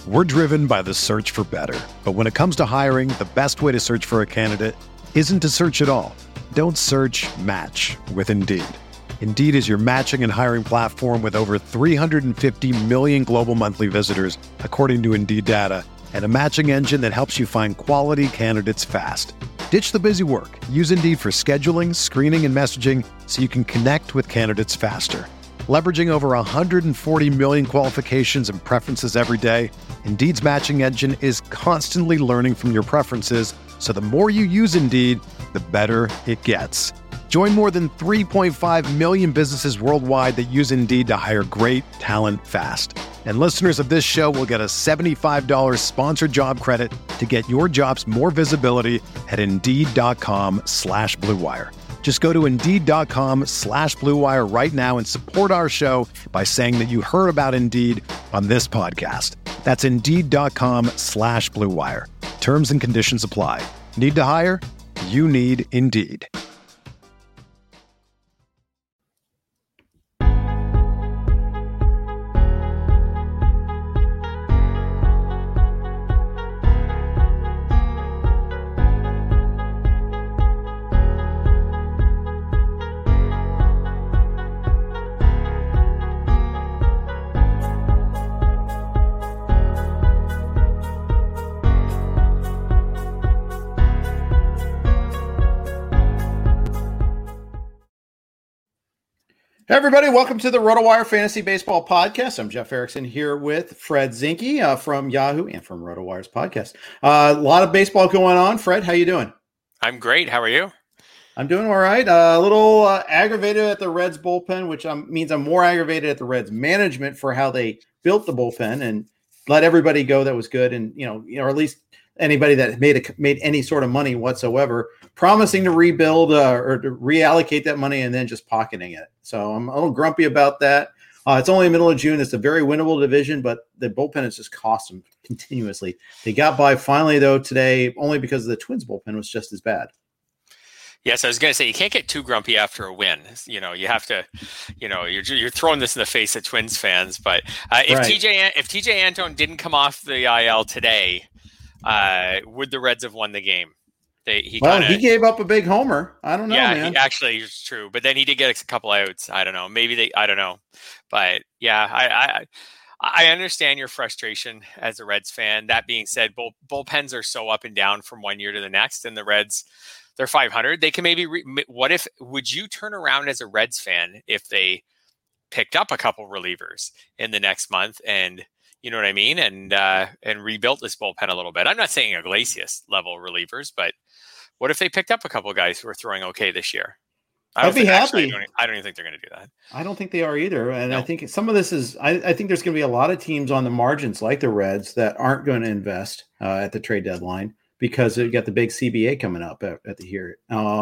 We're driven by the search for better. But when it comes to hiring, the best way to search for a candidate isn't to search at all. Don't search, match with Indeed. Indeed is your matching and hiring platform with over 350 million global monthly visitors, according to Indeed data, and a matching engine that helps you find quality candidates fast. Ditch the busy work. Use Indeed for scheduling, screening, and messaging so you can connect with candidates faster. Leveraging over 140 million qualifications and preferences every day, Indeed's matching engine is constantly learning from your preferences, so the more you use Indeed, the better it gets. Join more than 3.5 million businesses worldwide that use Indeed to hire great talent fast. And listeners of this show will get a $75 sponsored job credit to get your jobs more visibility at Indeed.com/Blue Wire. Just go to Indeed.com/Blue Wire right now and support our show by saying that you heard about Indeed on this podcast. That's Indeed.com/Blue Wire. Terms and conditions apply. Need to hire? You need Indeed. Hey everybody, welcome to the RotoWire Fantasy Baseball Podcast. I'm Jeff Erickson here with Fred Zinke from Yahoo and from RotoWire's podcast. A lot of baseball going on. Fred, how you doing? I'm great. How are you? I'm doing all right. A little aggravated at the Reds bullpen, which means I'm more aggravated at the Reds management for how they built the bullpen and let everybody go that was good, and or at least anybody that made any sort of money whatsoever, promising to rebuild or to reallocate that money and then just pocketing it. So I'm a little grumpy about that. It's only the middle of June. It's a very winnable division, but the bullpen has just cost them continuously. They got by finally, though, today, only because the Twins bullpen was just as bad. Yes, I was going to say, you can't get too grumpy after a win. You have to, you're throwing this in the face of Twins fans. But if TJ Antone didn't come off the IL today, would the Reds have won the game? He gave up a big homer. I don't know, man. It's true. But then he did get a couple outs. I don't know. I don't know. But yeah, I understand your frustration as a Reds fan. That being said, bullpens are so up and down from one year to the next, and the Reds, they're 500. They can maybe, would you turn around as a Reds fan if they picked up a couple relievers in the next month and, you know what I mean? And rebuilt this bullpen a little bit. I'm not saying Iglesias level relievers, but what if they picked up a couple of guys who are throwing okay this year? I'd be happy. I don't even think they're going to do that. I don't think they are either. And no. I think some of this is, I think there's going to be a lot of teams on the margins like the Reds that aren't going to invest at the trade deadline because they've got the big CBA coming up at the here.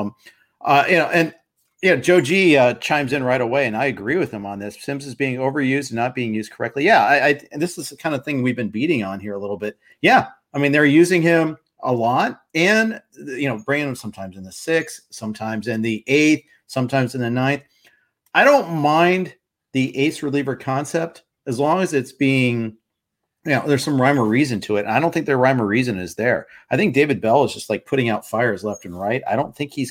Joe G chimes in right away, and I agree with him on this. Sims is being overused and not being used correctly. Yeah, and this is the kind of thing we've been beating on here a little bit. Yeah, I mean, they're using him a lot and, bringing him sometimes in the 6th, sometimes in the 8th, sometimes in the 9th. I don't mind the ace reliever concept as long as it's being, there's some rhyme or reason to it. And I don't think their rhyme or reason is there. I think David Bell is just like putting out fires left and right. I don't think he's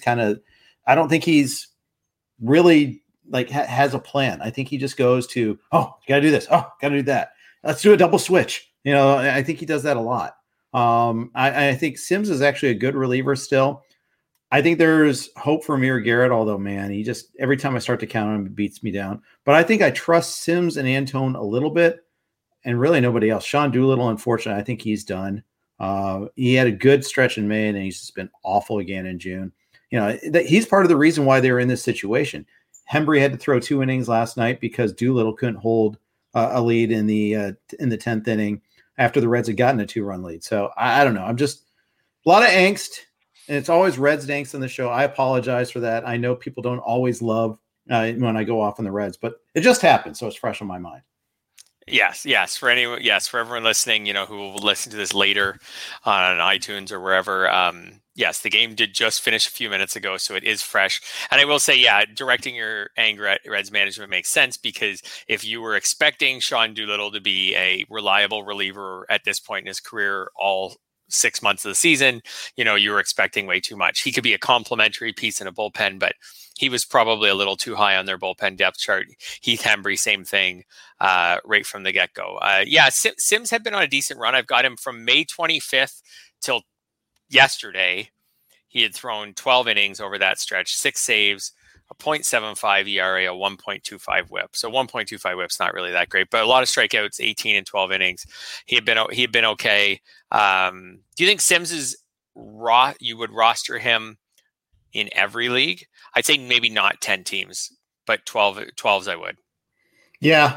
really like has a plan. I think he just goes to, got to do this. Got to do that. Let's do a double switch. I think he does that a lot. I think Sims is actually a good reliever still. I think there's hope for Amir Garrett, although, man, he just, every time I start to count him, it beats me down. But I think I trust Sims and Antone a little bit and really nobody else. Sean Doolittle, unfortunately, I think he's done. He had a good stretch in May and he's just been awful again in June. He's part of the reason why they were in this situation. Hembree had to throw 2 innings last night because Doolittle couldn't hold a lead in the 10th inning after the Reds had gotten a 2-run lead. So I don't know. I'm just a lot of angst, and it's always Reds angst on the show. I apologize for that. I know people don't always love when I go off on the Reds, but it just happened. So it's fresh on my mind. Yes. For everyone listening, who will listen to this later on iTunes or wherever. Yes, the game did just finish a few minutes ago, so it is fresh. And I will say, yeah, directing your anger at Reds management makes sense, because if you were expecting Sean Doolittle to be a reliable reliever at this point in his career, all 6 months of the season, you were expecting way too much. He could be a complementary piece in a bullpen, but he was probably a little too high on their bullpen depth chart. Heath Hembry, same thing, right from the get-go. Sims had been on a decent run. I've got him from May 25th till yesterday. He had thrown 12 innings over that stretch, 6 saves, a .75 ERA, a 1.25 WHIP. So 1.25 WHIP's not really that great, but a lot of strikeouts, 18 and 12 innings. He had been okay. Do you think Sims is you would roster him in every league? I'd say maybe not 10 teams, but 12s I would. Yeah,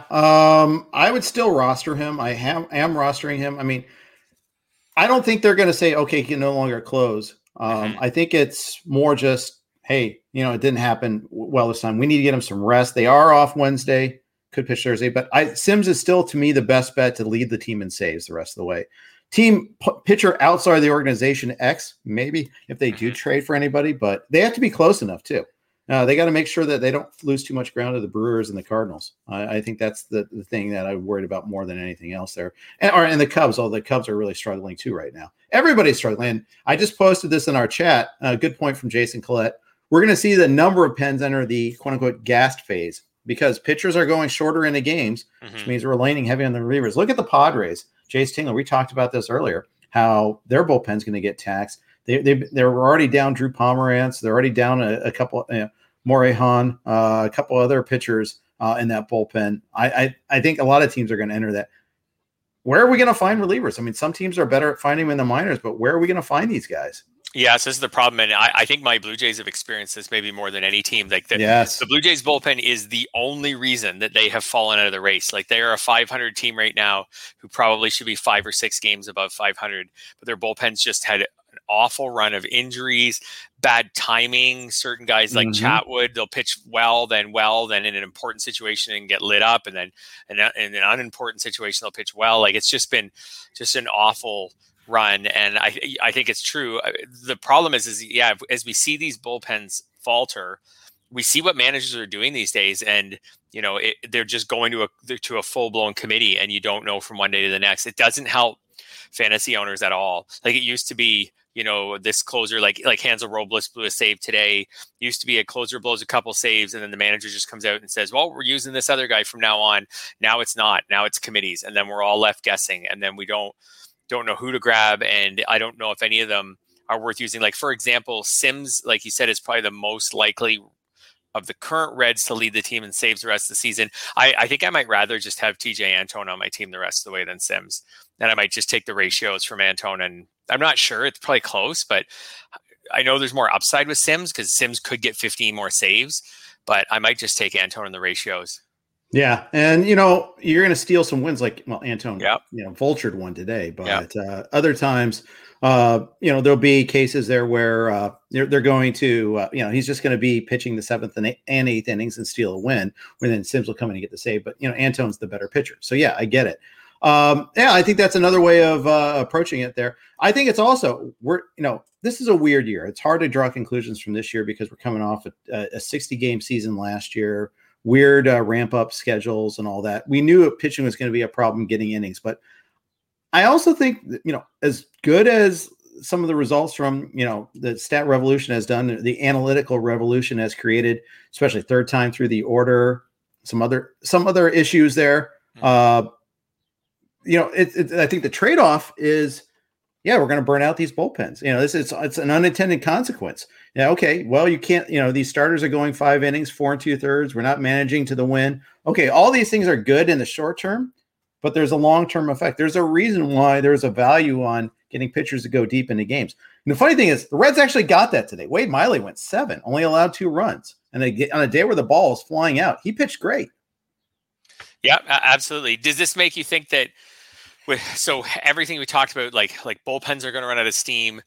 I would still roster him. I am rostering him. I mean, I don't think they're going to say, okay, he can no longer close. I think it's more just, hey, it didn't happen well this time. We need to get him some rest. They are off Wednesday, could pitch Thursday, but Sims is still, to me, the best bet to lead the team in saves the rest of the way. Team pitcher outside the organization X, maybe if they do trade for anybody, but they have to be close enough too. They got to make sure that they don't lose too much ground to the Brewers and the Cardinals. I think that's the thing that I'm worried about more than anything else there. And the Cubs, although the Cubs are really struggling too right now. Everybody's struggling. And I just posted this in our chat. A good point from Jason Collette. We're going to see the number of pens enter the quote-unquote gassed phase because pitchers are going shorter into games, which means we're leaning heavy on the relievers. Look at the Padres. Jace Tingler, we talked about this earlier, how their bullpen's going to get taxed. They're already down Drew Pomerantz. They're already down a couple, Morejon, a couple other pitchers in that bullpen. I think a lot of teams are going to enter that. Where are we going to find relievers? I mean, some teams are better at finding them in the minors, but where are we going to find these guys? Yes, this is the problem. And I think my Blue Jays have experienced this maybe more than any team. Like the Blue Jays bullpen is the only reason that they have fallen out of the race. Like they are a 500 team right now who probably should be 5 or 6 games above 500, but their bullpen's just had an awful run of injuries, bad timing. Certain guys like Chatwood, they'll pitch well, then in an important situation and get lit up. And then in an unimportant situation, they'll pitch well. Like it's just been just an awful run. And I think it's true. The problem is as we see these bullpens falter, we see what managers are doing these days, and they're just going to a full blown committee, and you don't know from one day to the next. It doesn't help fantasy owners at all. Like it used to be, this closer like Hansel Robles blew a save today. Used to be a closer blows a couple saves, and then the manager just comes out and says, well, we're using this other guy from now on. Now it's not. Now it's committees, and then we're all left guessing, and then we don't know who to grab, and I don't know if any of them are worth using. Like, for example, Sims, like you said, is probably the most likely of the current Reds to lead the team in saves the rest of the season. I think I might rather just have TJ Antone on my team the rest of the way than Sims. And I might just take the ratios from Antone, and I'm not sure. It's probably close, but I know there's more upside with Sims because Sims could get 15 more saves, but I might just take Antone in the ratios. Yeah. And, you're going to steal some wins Antone, vultured one today, but other times, there'll be cases there where they're going to, he's just going to be pitching the 7th and 8th innings and steal a win, when then Sims will come in and get the save. But, Antone's the better pitcher. So, yeah, I get it. I think that's another way of approaching it there. I think it's also, this is a weird year. It's hard to draw conclusions from this year because we're coming off a 60-game season last year. Weird ramp up schedules and all that. We knew pitching was going to be a problem getting innings, but I also think that, as good as some of the results from, the stat revolution has done, the analytical revolution has created, especially third time through the order, some other issues there. I think the trade-off is, we're going to burn out these bullpens. It's an unintended consequence. Okay, well, you can't, these starters are going 5 innings, 4 2/3. We're not managing to the win. Okay, all these things are good in the short term, but there's a long-term effect. There's a reason why there's a value on getting pitchers to go deep into games. And the funny thing is, the Reds actually got that today. Wade Miley went 7, only allowed 2 runs. And they get on a day where the ball is flying out, he pitched great. Yeah, absolutely. Does this make you think that so everything we talked about, like bullpens are going to run out of steam.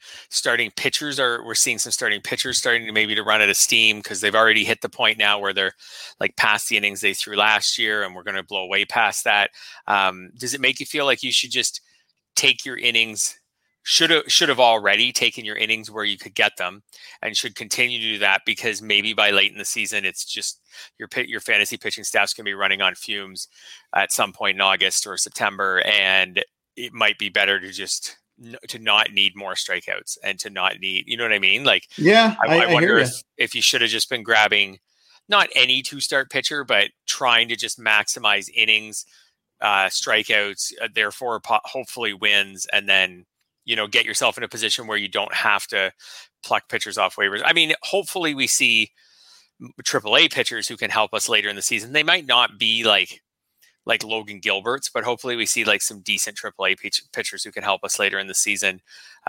We're seeing some starting pitchers starting to run out of steam because they've already hit the point now where they're like past the innings they threw last year, and we're going to blow way past that. Does it make you feel like you should just take your innings should have already taken your innings where you could get them, and should continue to do that, because maybe by late in the season, it's just your fantasy pitching staff's going to be running on fumes at some point in August or September, and it might be better to not need more strikeouts and to not need, you know what I mean? Like, yeah, I wonder if you should have just been grabbing not any 2-start pitcher, but trying to just maximize innings, strikeouts, therefore hopefully wins, and then, get yourself in a position where you don't have to pluck pitchers off waivers. I mean, hopefully we see AAA pitchers who can help us later in the season. They might not be like Logan Gilbert's, but hopefully we see like some decent AAA pitchers who can help us later in the season.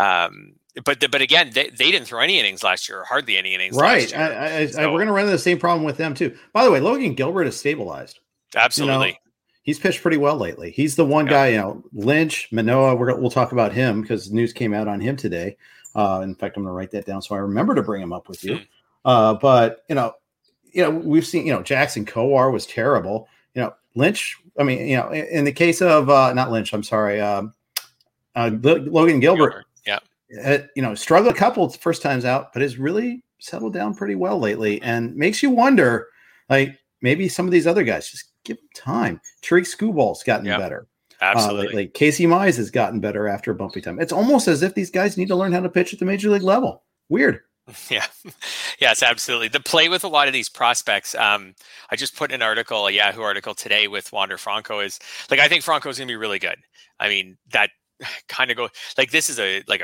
But again, they didn't throw any innings last year, or hardly any innings. Right. We're going to run into the same problem with them too. By the way, Logan Gilbert is stabilized. Absolutely. He's pitched pretty well lately. He's the one guy, Lynch, Manoah, we'll talk about him because news came out on him today. In fact, I'm going to write that down so I remember to bring him up with you. But we've seen, Jackson Kowar was terrible. Lynch, I mean, in the case of not Lynch, I'm sorry, Logan Gilbert, struggled a couple first times out, but has really settled down pretty well lately, and makes you wonder, like, maybe some of these other guys just give them time. Tariq Skubal's gotten better. Absolutely. Lately. Casey Mize has gotten better after a bumpy time. It's almost as if these guys need to learn how to pitch at the major league level. Weird. Yeah. Yes, absolutely. The play with a lot of these prospects, I just put an article, a Yahoo article today with Wander Franco, is like, I think Franco's going to be really good. I mean, that kind of like, this is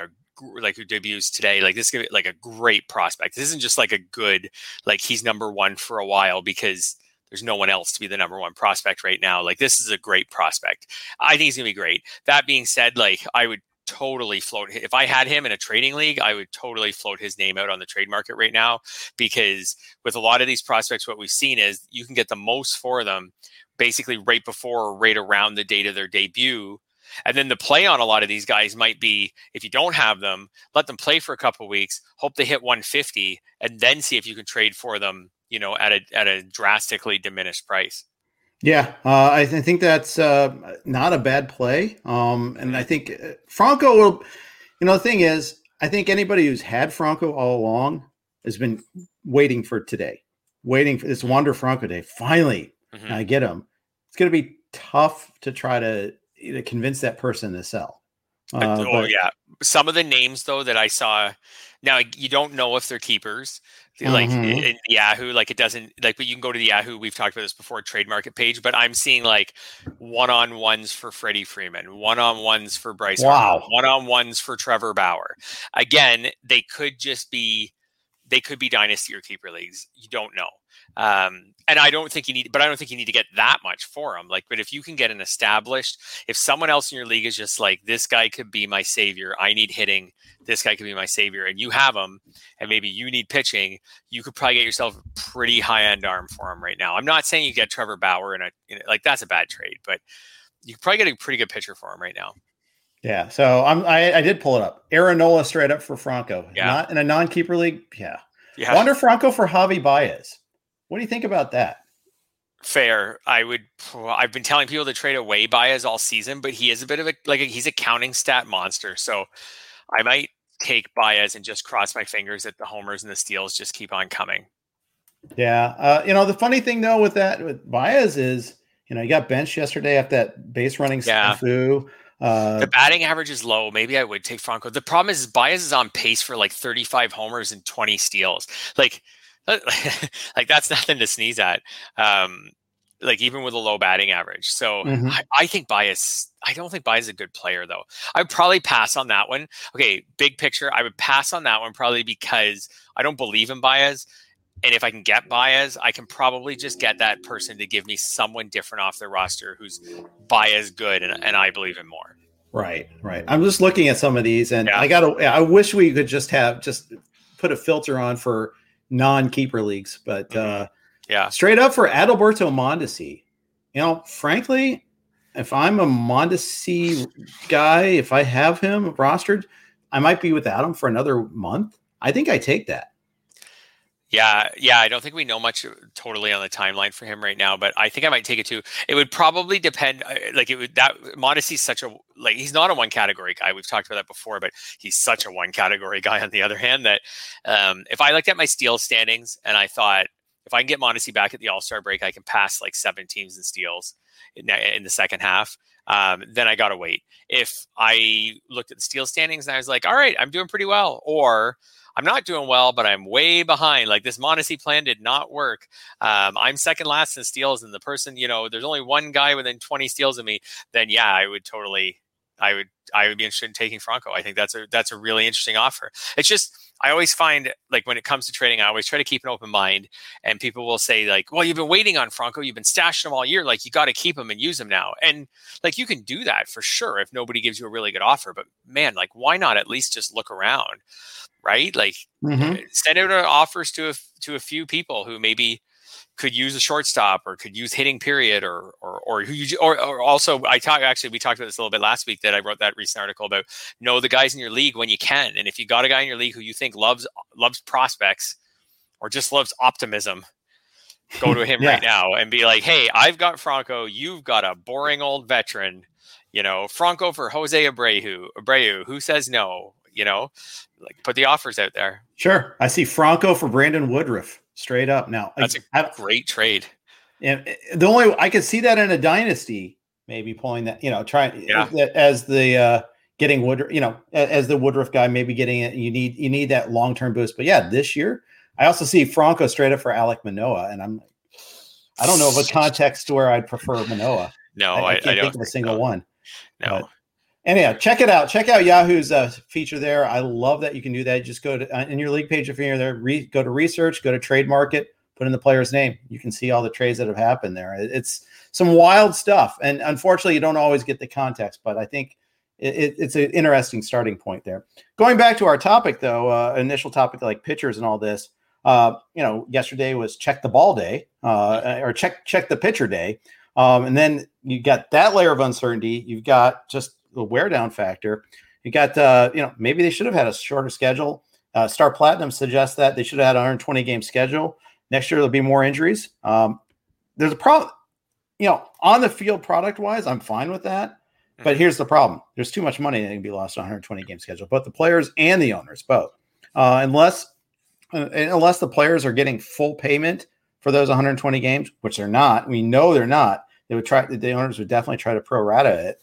who debuts today. Like, this is like a great prospect. This isn't just like a good, like, he's number one for a while because there's no one else to be the number one prospect right now. Like, this is a great prospect. I think he's going to be great. That being said, like, I would totally float, if I had him in a trading league, I would totally float his name out on the trade market right now, because with a lot of these prospects, what we've seen is you can get the most for them basically right before or right around the date of their debut. And then the play on a lot of these guys might be, if you don't have them, let them play for a couple of weeks, hope they hit 150, and then see if you can trade for them, at a drastically diminished price. Yeah, I think that's not a bad play. And I think Franco will, the thing is, I think anybody who's had Franco all along has been waiting for today, waiting for this Wander Franco day. Finally, I get him. It's going to be tough to try to convince that person to sell. Yeah. Some of the names, though, that I saw, now you don't know if they're keepers. Like in Yahoo, like it doesn't, like, but you can go to the Yahoo, we've talked about this before, trade market page, but I'm seeing like one-on-ones for Freddie Freeman, one-on-ones for Bryce Harper, one-on-ones for Trevor Bauer. Again, they could be dynasty or keeper leagues. You don't know. And I don't think you need to get that much for them. Like, but if you can get an established, if someone else in your league is just like, this guy could be my savior, I need hitting, this guy could be my savior, and you have him, and maybe you need pitching, you could probably get yourself a pretty high end arm for him right now. I'm not saying you get Trevor Bauer in like, that's a bad trade, but you could probably get a pretty good pitcher for him right now. Yeah. So I did pull it up. Aaron Nola straight up for Franco. Yeah. Not in a non-keeper league. Yeah. Wander Franco for Javi Baez. What do you think about that? Fair. I've been telling people to trade away Baez all season, but he is a bit of he's a counting stat monster. So I might take Baez and just cross my fingers that the homers and the steals just keep on coming. Yeah. The funny thing though with Baez is, he got benched yesterday after that base running snafu. The batting average is low. Maybe I would take Franco. The problem is Baez is on pace for like 35 homers and 20 steals. Like that's nothing to sneeze at. Like even with a low batting average. So I think Baez, I don't think Baez is a good player though. I would probably pass on that one. Okay. Big picture. I would pass on that one probably because I don't believe in Baez. And if I can get Baez, I can probably just get that person to give me someone different off their roster who's Baez good. And I believe in more. Right. I'm just looking at some of these and I wish we could just put a filter on for non-keeper leagues, but straight up for Adalberto Mondesi, frankly, if I'm a Mondesi guy, if I have him rostered, I might be without him for another month. I think I take that. Yeah, I don't think we know much totally on the timeline for him right now, but I think I might take it too. It would probably depend. Like it would that Mondesi's such a he's not a one category guy. We've talked about that before, but he's such a one category guy. On the other hand, that if I looked at my steal standings and I thought if I can get Mondesi back at the All-Star break, I can pass like 7 teams in steals in the second half. Then I gotta wait. If I looked at the steal standings and I was like, all right, I'm doing pretty well, or I'm not doing well, but I'm way behind. Like this Mondesi plan did not work. I'm second last in steals, and the person, there's only one guy within 20 steals of me. Then yeah, I would be interested in taking Franco. I think that's a really interesting offer. It's just I always find like when it comes to trading, I always try to keep an open mind. And people will say like, "Well, you've been waiting on Franco, you've been stashing him all year. Like you got to keep him and use him now." And like you can do that for sure if nobody gives you a really good offer. But man, like why not at least just look around? Right? Like send out offers to a few people who maybe could use a shortstop or could use hitting period or also we talked about this a little bit last week that I wrote that recent article about know the guys in your league when you can. And if you got a guy in your league who you think loves prospects or just loves optimism, go to him right now and be like, hey, I've got Franco. You've got a boring old veteran, Franco for Jose Abreu. Who says no? Like put the offers out there. Sure. I see Franco for Brandon Woodruff straight up now. That's a great trade. And the only I could see that in a dynasty, maybe pulling that, as the getting Woodruff, as the Woodruff guy, maybe getting it. You need that long-term boost. But yeah, this year I also see Franco straight up for Alek Manoah. And I don't know of a context where I'd prefer Manoah. No, I can't think of a single one. No. But, anyhow, check it out. Check out Yahoo's feature there. I love that you can do that. Just go to in your league page if you're there. Go to research, go to trade market, put in the player's name. You can see all the trades that have happened there. It's some wild stuff, and unfortunately, you don't always get the context. But I think it's an interesting starting point there. Going back to our topic, though, initial topic like pitchers and all this. Yesterday was check the ball day, or check the pitcher day, and then you got that layer of uncertainty. You've got just the wear down factor. You got, maybe they should have had a shorter schedule. Star Platinum suggests that they should have had a 120 game schedule. Next year, there'll be more injuries. There's a problem, on the field product wise, I'm fine with that. But here's the problem. There's too much money that can be lost on a 120 game schedule, both the players and the owners, both. Unless the players are getting full payment for those 120 games, which they're not, we know they're not, the owners would definitely try to pro rata it.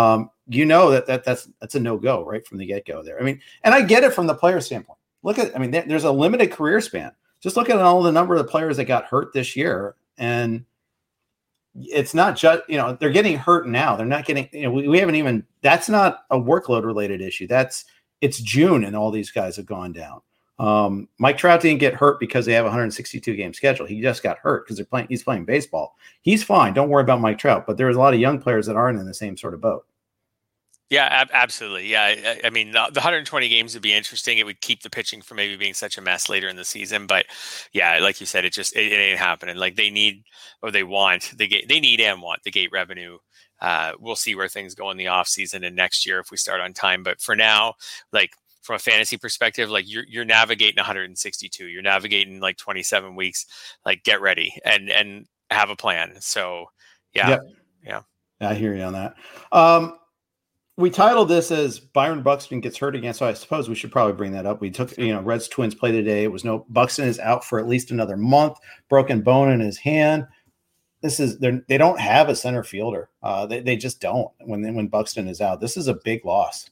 That's a no-go right from the get-go there. I mean, and I get it from the player standpoint. There's a limited career span. Just look at all the number of the players that got hurt this year. And it's not just, they're getting hurt now. They're not getting, we haven't even, that's not a workload related issue. It's June and all these guys have gone down. Mike Trout didn't get hurt because they have a 162 game schedule. He just got hurt because he's playing baseball. He's fine. Don't worry about Mike Trout, but there's a lot of young players that aren't in the same sort of boat. Yeah, absolutely. Yeah. I mean, the 120 games would be interesting. It would keep the pitching from maybe being such a mess later in the season. But yeah, like you said, it ain't happening. Like they need and want the gate revenue. We'll see where things go in the off season and next year if we start on time. But for now, like from a fantasy perspective, like you're navigating 162, you're navigating like 27 weeks, like get ready and have a plan. So yeah. I hear you on that. We titled this as Byron Buxton gets hurt again, so I suppose we should probably bring that up. We took, Reds Twins play today. It was Buxton is out for at least another month, broken bone in his hand. They don't have a center fielder. They just don't when Buxton is out. This is a big loss.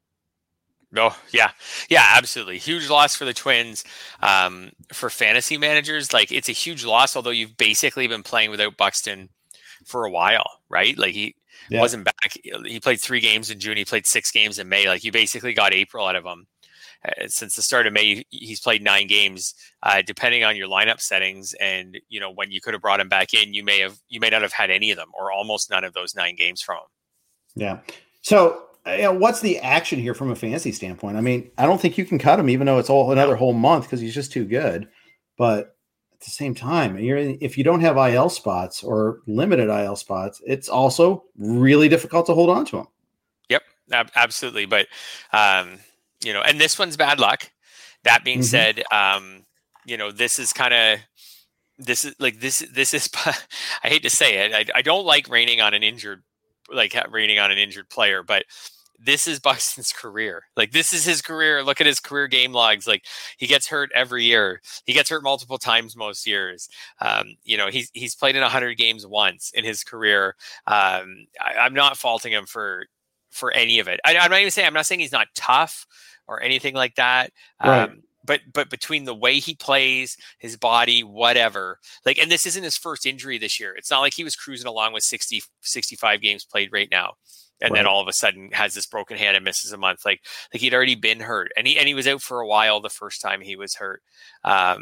Oh, yeah, absolutely. Huge loss for the Twins. For fantasy managers, like it's a huge loss, although you've basically been playing without Buxton for a while, right? Like he wasn't back. He played 3 games in June. He played 6 games in May. Like you basically got April out of him. Since the start of May, he's played 9 games. Depending on your lineup settings, and when you could have brought him back in, you may not have had any of them or almost none of those 9 games from him. Yeah. So what's the action here from a fantasy standpoint? I mean, I don't think you can cut him, even though it's another whole month because he's just too good. But at the same time, if you don't have IL spots or limited IL spots, it's also really difficult to hold on to him. Yep, absolutely. But, and this one's bad luck. That being said, this is kind of this is like this is I hate to say it. I don't like raining on an injured player, but this is Buxton's career. Like, this is his career. Look at his career game logs. Like, he gets hurt every year. He gets hurt multiple times most years. He's played in 100 games once in his career. I'm not faulting him for any of it. I'm not saying he's not tough or anything like that. Right. But between the way he plays, his body, whatever, like, and this isn't his first injury this year. It's not like he was cruising along with 60, 65 games played right now. And then all of a sudden has this broken hand and misses a month. Like he'd already been hurt, and he was out for a while the first time he was hurt. I've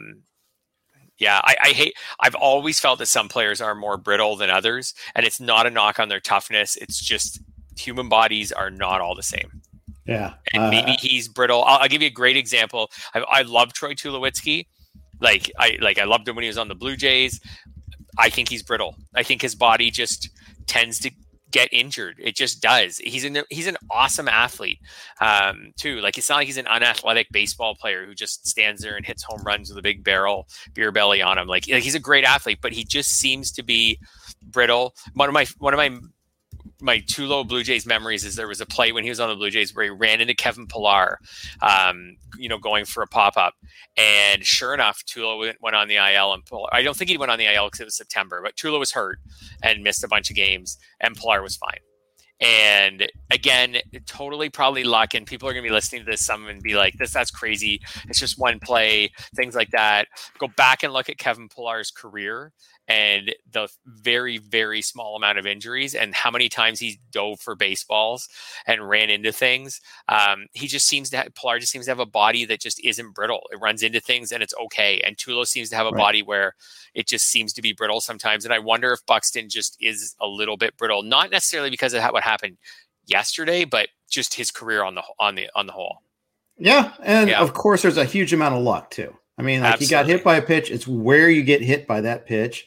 always felt that some players are more brittle than others, and it's not a knock on their toughness. It's just human bodies are not all the same. Yeah. And maybe he's brittle. I'll give you a great example. I love Troy Tulowitzki. I loved him when he was on the Blue Jays. I think he's brittle. I think his body just tends to get injured. It just does. He's an awesome athlete too. Like, it's not like he's an unathletic baseball player who just stands there and hits home runs with a big beer belly on him. Like he's a great athlete, but he just seems to be brittle. One of my Tulo Blue Jays memories is there was a play when he was on the Blue Jays where he ran into Kevin Pillar, going for a pop-up. And sure enough, Tulo went on the IL, and I don't think he went on the IL because it was September, but Tulo was hurt and missed a bunch of games, and Pillar was fine. And again, totally probably luck, and people are going to be listening to this, some and be like, that's crazy. It's just one play, things like that. Go back and look at Kevin Pillar's career and the very, very small amount of injuries and how many times he dove for baseballs and ran into things. Pillar just seems to have a body that just isn't brittle. It runs into things and it's okay. And Tulo seems to have a body where it just seems to be brittle sometimes. And I wonder if Buxton just is a little bit brittle, not necessarily because of what happened yesterday, but just his career on the whole. Yeah. And of course there's a huge amount of luck too. I mean, like, he got hit by a pitch. It's where you get hit by that pitch.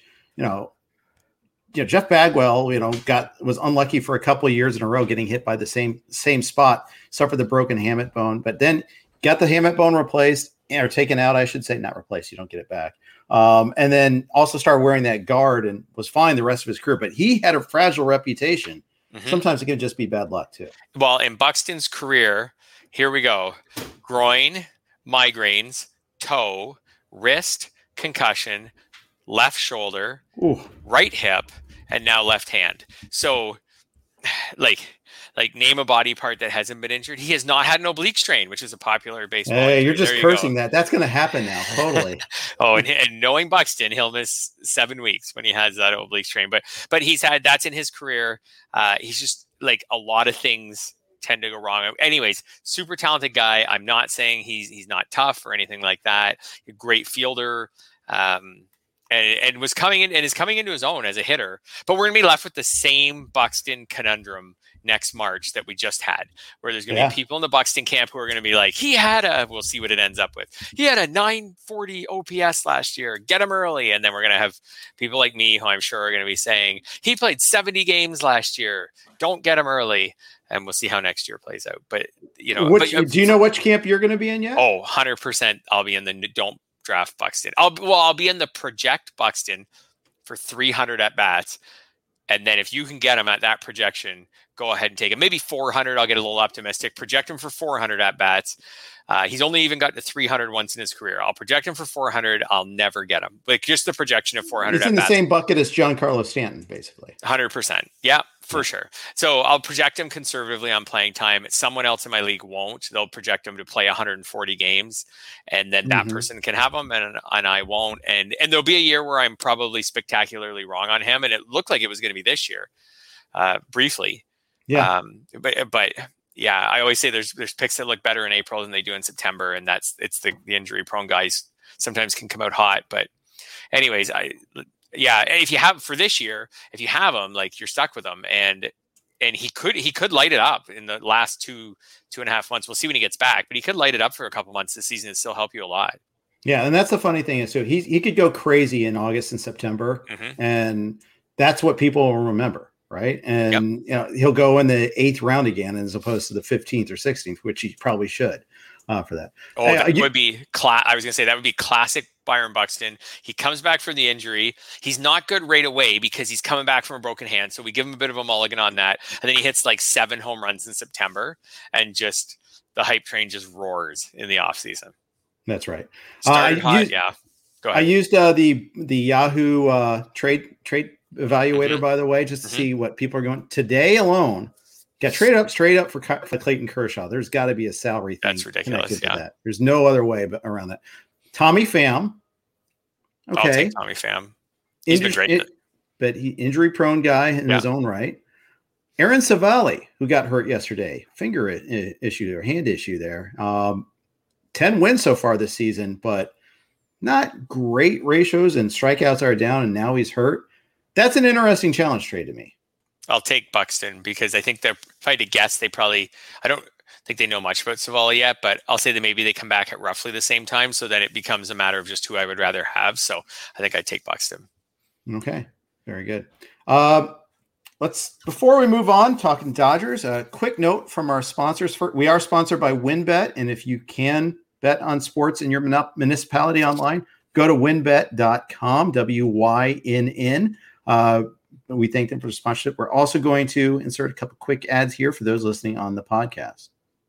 Jeff Bagwell, was unlucky for a couple of years in a row, getting hit by the same spot, suffered the broken hamate bone, but then got the hamate bone replaced, or taken out, I should say, not replaced. You don't get it back. And then also started wearing that guard and was fine the rest of his career, but he had a fragile reputation. Mm-hmm. Sometimes it can just be bad luck too. Well, in Buxton's career, here we go: groin, migraines, toe, wrist, concussion, left shoulder, right hip, and now left hand. So, like name a body part that hasn't been injured. He has not had an oblique strain, which is a popular baseball. Hey, you're just cursing that. That's going to happen now. Totally. And knowing Buxton, he'll miss 7 weeks when he has that oblique strain. But that's in his career. He's just, like, a lot of things tend to go wrong. Anyways, super talented guy. I'm not saying he's not tough or anything like that. A great fielder. And was coming in and is coming into his own as a hitter, but we're going to be left with the same Buxton conundrum next March that we just had, where there's going to be people in the Buxton camp who are going to be like, we'll see what it ends up with. He had a 940 OPS last year, get him early. And then we're going to have people like me, who I'm sure are going to be saying, he played 70 games last year, don't get him early. And we'll see how next year plays out. But, do you know which camp you're going to be in yet? 100%. I'll be in the don't draft Buxton. I'll be in the project Buxton for 300 at bats, and then if you can get him at that projection, go ahead and take him. Maybe 400. I'll get a little optimistic. Project him for 400 at bats. He's only even got to 300 once in his career. I'll project him for 400. I'll never get him. Like, just the projection of 400. He's in the same bucket as Giancarlo Stanton, basically. 100%. Yeah, for sure. So I'll project him conservatively on playing time. Someone else in my league won't. They'll project him to play 140 games, and then that person can have him, and I won't. And there'll be a year where I'm probably spectacularly wrong on him, and it looked like it was going to be this year, briefly. Yeah. But yeah, I always say there's picks that look better in April than they do in September, and it's the injury prone guys sometimes can come out hot. But anyways, if you have for this year, if you have him, like, you're stuck with him, and he could light it up in the last two and a half months. We'll see when he gets back, but he could light it up for a couple months this season and still help you a lot. Yeah, and that's the funny thing is, so he could go crazy in August and September, and that's what people will remember. Right. And he'll go in the 8th round again, as opposed to the 15th or 16th, which he probably should. for that. Oh, that would be I was going to say that would be classic Byron Buxton. He comes back from the injury. He's not good right away because he's coming back from a broken hand. So we give him a bit of a mulligan on that. And then he hits like 7 home runs in September, and just the hype train just roars in the offseason. That's right. Started hot, yeah. Go ahead. I used the Yahoo trade evaluator, by the way, just to see what people are going. Today alone, got traded up straight up for Clayton Kershaw. There's got to be a salary thing. That's ridiculous. Yeah. That. There's no other way around that. Tommy Pham. Okay. I'll take Tommy Pham. He's been great. But he injury prone guy in his own right. Aaron Savali, who got hurt yesterday, finger issue or hand issue there. 10 wins so far this season, but not great ratios, and strikeouts are down, and now he's hurt. That's an interesting challenge trade to me. I'll take Buxton because I think if I had to guess, I don't think they know much about Savali yet, but I'll say that maybe they come back at roughly the same time, so that it becomes a matter of just who I would rather have. So I think I'd take Buxton. Okay. Very good. Before we move on, talking Dodgers, a quick note from our sponsors. We are sponsored by WynnBET, and if you can bet on sports in your municipality online, go to wynnbet.com, WYNN. We thank them for the sponsorship. We're also going to insert a couple quick ads here for those listening on the podcast.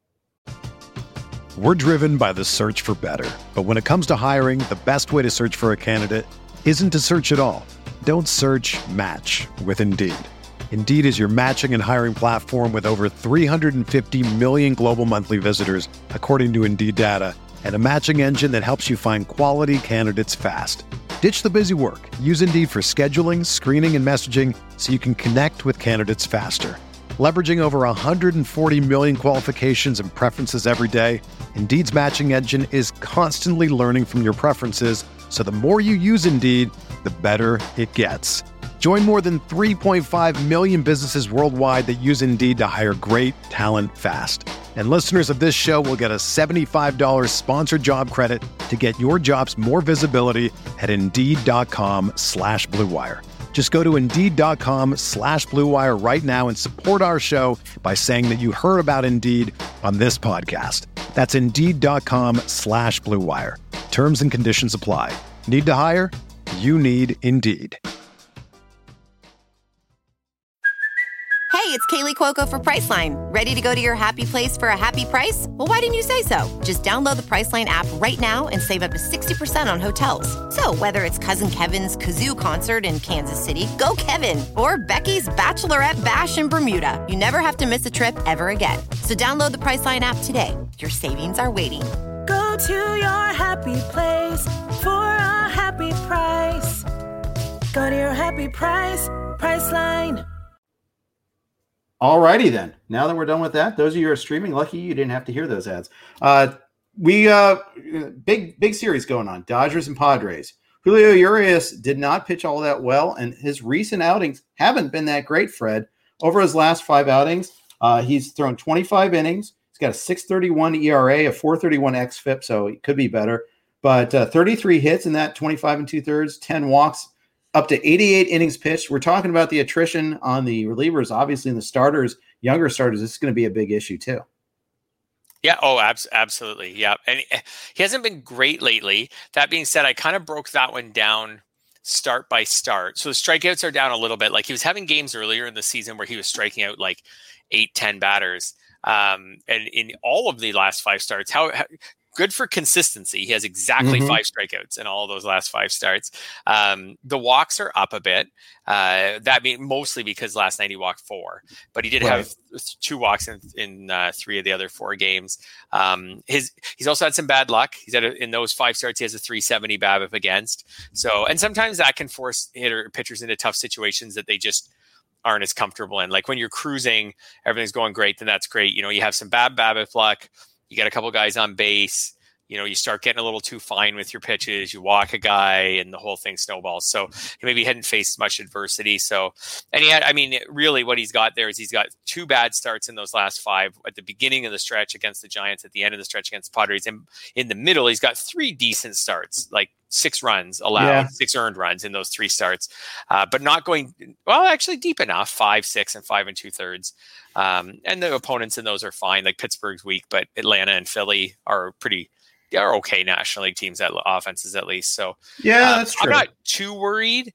We're driven by the search for better. But when it comes to hiring, the best way to search for a candidate isn't to search at all. Don't search, match with Indeed. Indeed is your matching and hiring platform with over 350 million global monthly visitors, according to Indeed data, and a matching engine that helps you find quality candidates fast. Ditch the busy work. Use Indeed for scheduling, screening, and messaging so you can connect with candidates faster. Leveraging over 140 million qualifications and preferences every day, Indeed's matching engine is constantly learning from your preferences, so the more you use Indeed, the better it gets. Join more than 3.5 million businesses worldwide that use Indeed to hire great talent fast. And listeners of this show will get a $75 sponsored job credit to get your jobs more visibility at Indeed.com/Blue Wire. Just go to Indeed.com/Blue Wire right now and support our show by saying that you heard about Indeed on this podcast. That's Indeed.com/Blue Wire. Terms and conditions apply. Need to hire? You need Indeed. Hey, it's Kaylee Cuoco for Priceline. Ready to go to your happy place for a happy price? Well, why didn't you say so? Just download the Priceline app right now and save up to 60% on hotels. So whether it's Cousin Kevin's Kazoo Concert in Kansas City, go Kevin, or Becky's Bachelorette Bash in Bermuda, you never have to miss a trip ever again. So download the Priceline app today. Your savings are waiting. Go to your happy place for a happy price. Go to your happy price, Priceline. All righty then. Now that we're done with that, those of you who are streaming, lucky you didn't have to hear those ads. Big series going on. Dodgers and Padres. Julio Urias did not pitch all that well, and his recent outings haven't been that great, Fred. Over his last 5 outings, he's thrown 25 innings. He's got a 6.31 ERA, a 4.31 xFIP, so it could be better. But 33 hits in that 25 2/3, 10 walks, up to 88 innings pitched. We're talking about the attrition on the relievers, obviously, in the starters, younger starters. This is going to be a big issue too. Yeah. Oh, absolutely. Yeah. And he hasn't been great lately. That being said, I kind of broke that one down start by start. So the strikeouts are down a little bit. Like he was having games earlier in the season where he was striking out like 8-10 batters. And in all of the last 5 starts, how good for consistency. He has exactly 5 strikeouts in all of those last 5 starts. The walks are up a bit. That means mostly because last night he walked 4, but he did have 2 walks in 3 of the other 4 games. He's also had some bad luck. He's had in those 5 starts, he has a 370 BABIP against. So, and sometimes that can force pitchers into tough situations that they just aren't as comfortable in. Like when you're cruising, everything's going great, then that's great. You know, you have some bad BABIP luck. You got a couple guys on base. you start getting a little too fine with your pitches, you walk a guy and the whole thing snowballs. So maybe he hadn't faced much adversity. So, and really what he's got there is he's got 2 bad starts in those last 5 at the beginning of the stretch against the Giants, at the end of the stretch against the Padres. And in the middle, he's got 3 decent starts, like 6 runs allowed, 6 earned runs in those 3 starts, but not going, actually deep enough, 5, 6, and 5 2/3. And the opponents in those are fine. Like Pittsburgh's weak, but Atlanta and Philly are okay National League teams, at offenses at least. So that's true. I'm not too worried.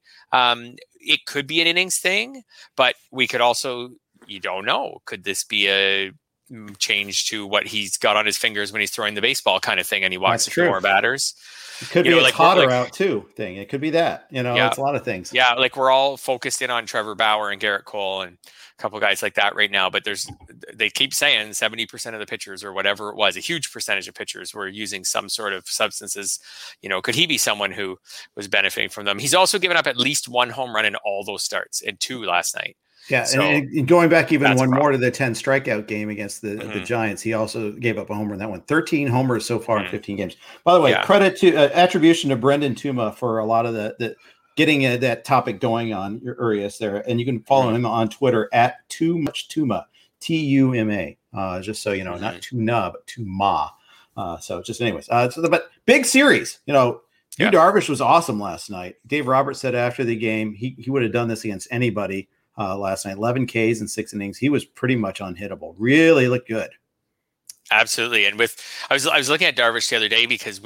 It could be an innings thing, but we could also, you don't know, could this be a change to what he's got on his fingers when he's throwing the baseball kind of thing, and he walks a few more batters? It could be a hotter out too thing. It could be that, it's a lot of things. Yeah. Like we're all focused in on Trevor Bauer and Garrett Cole and a couple of guys like that right now, but they keep saying 70% of the pitchers, or whatever it was, a huge percentage of pitchers were using some sort of substances. Could he be someone who was benefiting from them? He's also given up at least 1 home run in all those starts, and 2 last night. Yeah, so and going back even one more to the 10 strikeout game against the Giants, he also gave up a homer in that one. 13 homers so far in 15 games. By the way, credit to attribution to Brendan Tuma for a lot of the getting that topic going on Urias there. And you can follow him on Twitter at Too Much Tuma, Tuma. Just so you know, not Tuna, but Tuma. So just anyways, but big series. Darvish was awesome last night. Dave Roberts said after the game he would have done this against anybody. Last night, 11 Ks in 6 innings. He was pretty much unhittable. Really looked good. Absolutely. And I was looking at Darvish the other day because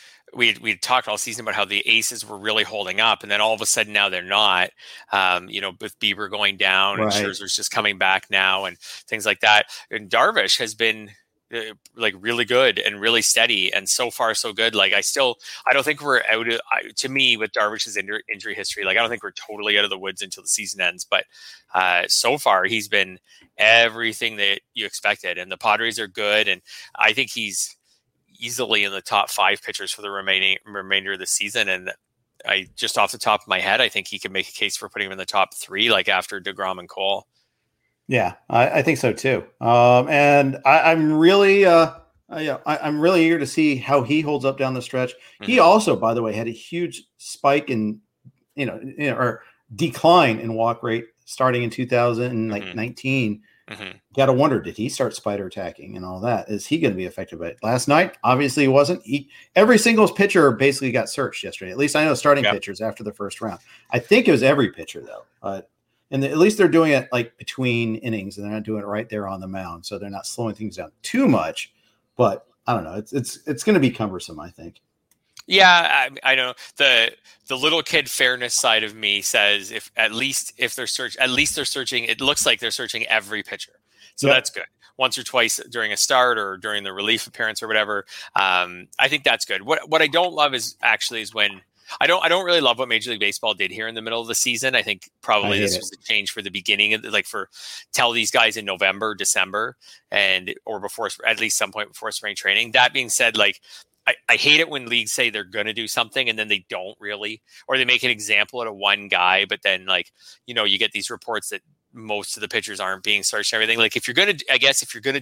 we talked all season about how the aces were really holding up, and then all of a sudden now they're not. With Bieber going down and Scherzer's just coming back now and things like that. And Darvish has been really good and really steady, and so far so good. Like I don't think we're out of, to me, with Darvish's injury history, I don't think we're totally out of the woods until the season ends, but so far he's been everything that you expected, and the Padres are good, and I think he's easily in the top 5 pitchers for the remainder of the season. And I just off the top of my head, I think he can make a case for putting him in the top 3, after DeGrom and Cole. Yeah, I think so too. And I'm really, I'm really eager to see how he holds up down the stretch. Mm-hmm. He also, by the way, had a huge spike in, or decline in walk rate starting in 2019. Mm-hmm. Got to wonder, did he start spider attacking and all that? Is he going to be affected by it? Last night, obviously, he wasn't. Every single pitcher basically got searched yesterday. At least I know starting pitchers after the first round. I think it was every pitcher though. And at least they're doing it between innings, and they're not doing it right there on the mound. So they're not slowing things down too much, but I don't know. It's going to be cumbersome, I think. Yeah, I know the little kid fairness side of me says at least they're searching. It looks like they're searching every pitcher. So that's good. Once or twice during a start or during the relief appearance or whatever. I think that's good. What I don't love is when I don't really love what Major League Baseball did here in the middle of the season. I think probably this was a change for the beginning of tell these guys in November, December, or before, at least some point before spring training. That being said, I hate it when leagues say they're going to do something and then they don't really, or they make an example out of one guy, but then you get these reports that most of the pitchers aren't being searched and everything. If you're going to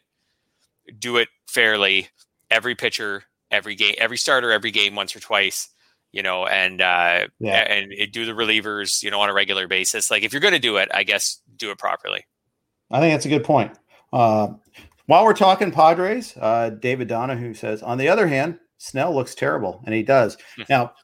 do it fairly, every pitcher, every game, every starter, every game, once or twice. And do the relievers, on a regular basis. If you're going to do it, I guess do it properly. I think that's a good point. While we're talking Padres, David Donahue says, on the other hand, Snell looks terrible, and he does. Now,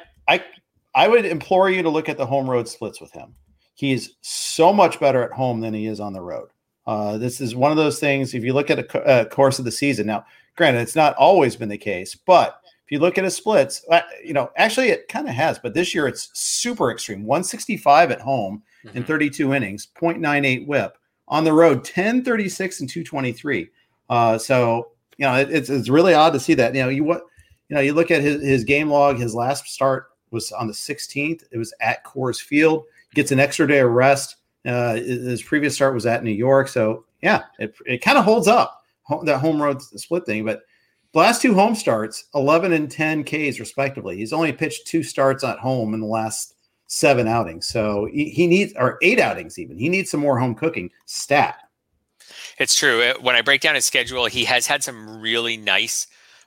I would implore you to look at the home road splits with him. He's so much better at home than he is on the road. This is one of those things, if you look at a course of the season. Now, granted, it's not always been the case, but if you look at his splits, actually it kind of has, but this year it's super extreme. 165 at home in 32 innings, 0.98 whip. On the road, 1036 and 223. So, it's really odd to see that. You look at his game log, his last start was on the 16th. It was at Coors Field. Gets an extra day of rest. His previous start was at New York. So, yeah, it kind of holds up, that home road split thing, but the last 2 home starts, 11 and 10 Ks respectively. He's only pitched 2 starts at home in the last 7 outings. So he needs, or 8 outings even. He needs some more home cooking stat. It's true. When I break down his schedule, he has had some really nice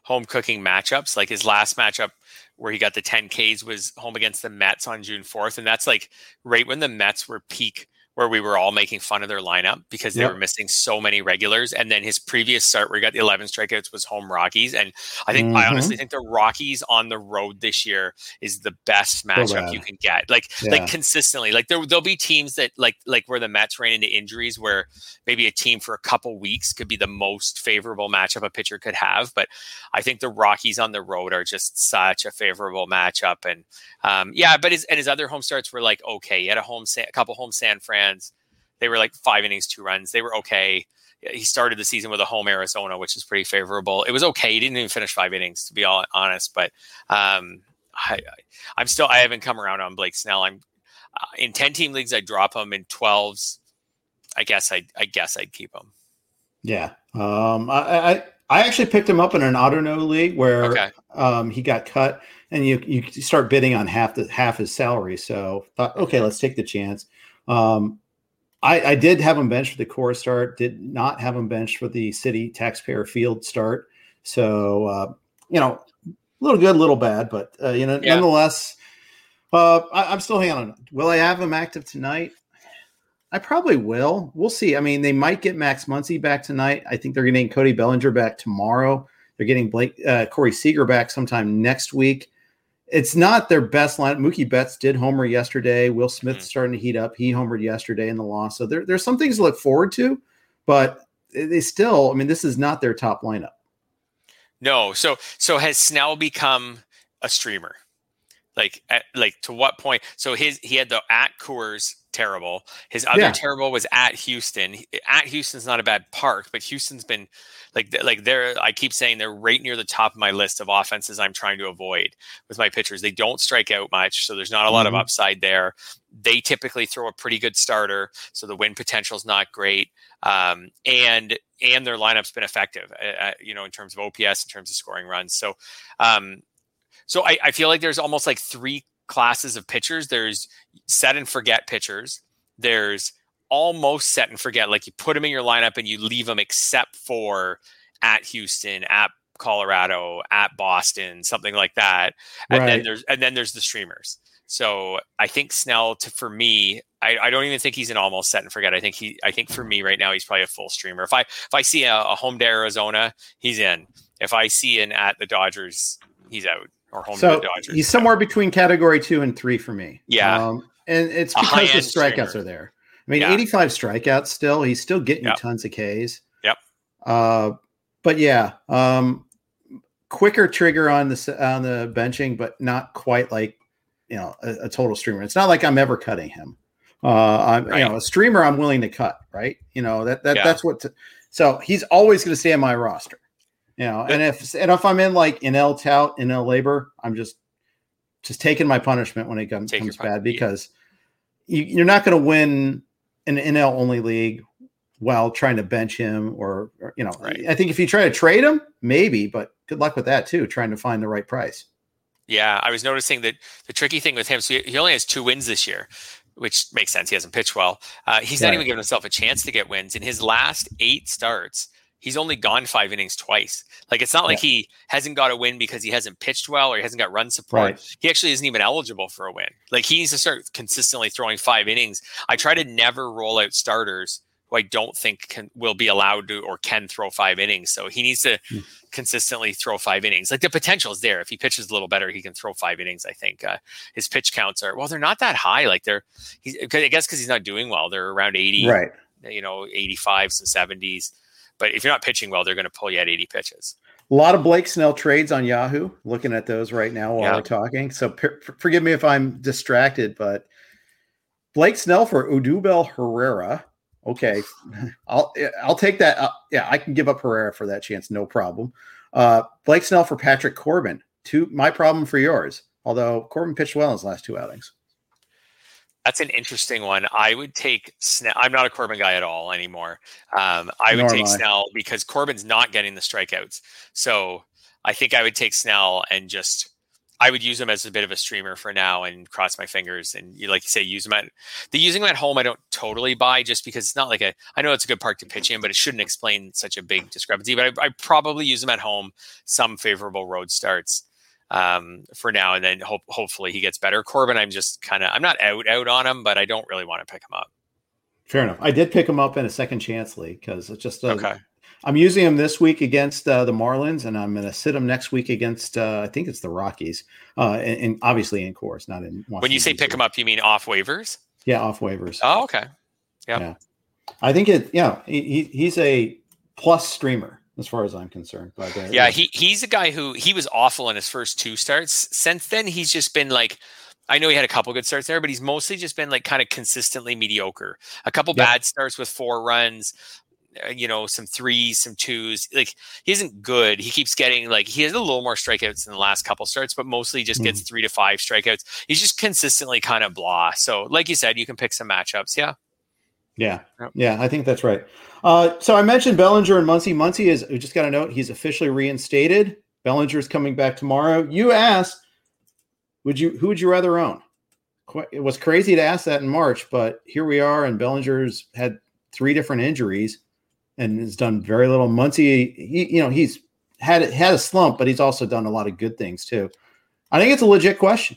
home cooking matchups. Like his last matchup where he got the 10 Ks was home against the Mets on June 4th. And that's like right when the Mets were peak, where we were all making fun of their lineup because they were missing so many regulars. And then his previous start where he got the 11 strikeouts was home Rockies. And I think, I honestly think the Rockies on the road this year is the best matchup you can get. Like consistently, like there'll be teams that like where the Mets ran into injuries where maybe a team for a couple weeks could be the most favorable matchup a pitcher could have. But I think the Rockies on the road are just such a favorable matchup. And but his other home starts were like, okay, he had a couple home San Fran. They were like 5 innings, 2 runs. They were okay. He started the season with a home Arizona, which is pretty favorable. It was okay. He didn't even finish 5 innings, to be all honest. But I haven't come around on Blake Snell. I'm in 10-team leagues. I'd drop him. In 12s. I guess I'd keep him. Yeah. I actually picked him up in an auto-no league where he got cut, and you start bidding on half his salary. So thought, okay, let's take the chance. I did have him benched for the core start, did not have him benched for the City Taxpayer Field start. So, a little good, a little bad, but, nonetheless, I'm still hanging on. Will I have him active tonight? I probably will. We'll see. I mean, they might get Max Muncy back tonight. I think they're getting Cody Bellinger back tomorrow. They're getting Corey Seager back sometime next week. It's not their best line. Mookie Betts did homer yesterday. Will Smith's starting to heat up. He homered yesterday in the loss. So there's some things to look forward to, but they still, I mean, this is not their top lineup. No. So has Snell become a streamer? Like to what point? So he had the at Coors terrible. His other terrible was at Houston. At Houston's not a bad park, but Houston's been like they're, I keep saying they're right near the top of my list of offenses I'm trying to avoid with my pitchers. They don't strike out much, so there's not a lot of upside there. They typically throw a pretty good starter, so the win potential is not great. And their lineup's been effective, in terms of OPS, in terms of scoring runs. So I feel like there's almost like 3 classes of pitchers. There's set and forget pitchers. There's almost set and forget, like you put them in your lineup and you leave them except for at Houston, at Colorado, at Boston, something like that. And then there's the streamers. So I think Snell, for me, I don't even think he's an almost set and forget. I think for me right now, he's probably a full streamer. If I see a home to Arizona, he's in. If I see an at the Dodgers, he's out. Or home to the Dodgers. He's somewhere between category 2 and 3 for me. Yeah. And it's because the strikeouts are there. I mean, 85 strikeouts still. He's still getting you tons of Ks. Yep. But quicker trigger on the benching, but not quite like, a total streamer. It's not like I'm ever cutting him. A streamer I'm willing to cut, right? That's what. So he's always going to stay on my roster. And if I'm in like NL Tout, NL Labor, I'm just taking my punishment when it comes bad, because you're not going to win an NL only league while trying to bench him or. I think if you try to trade him, maybe, but good luck with that too, trying to find the right price. Yeah, I was noticing that the tricky thing with him, so he only has 2 wins this year, which makes sense. He hasn't pitched well. He's not even given himself a chance to get wins. In his last 8 starts, he's only gone 5 innings twice. Like, it's not like he hasn't got a win because he hasn't pitched well or he hasn't got run support. Right. He actually isn't even eligible for a win. Like, he needs to start consistently throwing 5 innings. I try to never roll out starters who I don't think will be allowed to or can throw 5 innings. So he needs to consistently throw 5 innings. Like, the potential is there. If he pitches a little better, he can throw 5 innings. I think his pitch counts they're not that high. Like, I guess because he's not doing well. They're around 80, 85s and 70s. But if you're not pitching well, they're going to pull you at 80 pitches. A lot of Blake Snell trades on Yahoo. Looking at those right now while we're talking. So forgive me if I'm distracted, but Blake Snell for Odubel Herrera. Okay, I'll take that. I can give up Herrera for that chance, no problem. Blake Snell for Patrick Corbin. My problem for yours. Although Corbin pitched well in his last 2 outings. That's an interesting one. I would take Snell. I'm not a Corbin guy at all anymore. I would take Snell because Corbin's not getting the strikeouts. So I think I would take Snell and I would use him as a bit of a streamer for now and cross my fingers. And like you say, using him at home, I don't totally buy, just because it's not like I know it's a good park to pitch in, but it shouldn't explain such a big discrepancy. But I probably use him at home, some favorable road starts for now. And then hopefully he gets better. Corbin, I'm not out on him, but I don't really want to pick him up. Fair enough. I did pick him up in a second chance league because it's just okay. I'm using him this week against the Marlins, and I'm going to sit him next week against I think it's the Rockies, and obviously in course, not in Washington. When you say pick him up, you mean off waivers? Yeah, off waivers. Oh, okay. Yep. Yeah, I think he's a plus streamer as far as I'm concerned. But he's a guy who he was awful in his first 2 starts. Since then, he's just been like. I know he had a couple good starts there, but he's mostly just been like kind of consistently mediocre. A couple bad starts with 4 runs, some 3s, some 2s. Like he isn't good. He keeps getting he has a little more strikeouts in the last couple starts, but mostly just gets 3 to 5 strikeouts. He's just consistently kind of blah. So like you said, you can pick some matchups. Yeah, I think that's right. So I mentioned Bellinger and Muncy. Muncy we just got a note. He's officially reinstated. Bellinger's coming back tomorrow. You asked, who would you rather own? It was crazy to ask that in March, but here we are, and Bellinger's had 3 different injuries and has done very little. Muncy, he's had a slump, but he's also done a lot of good things too. I think it's a legit question.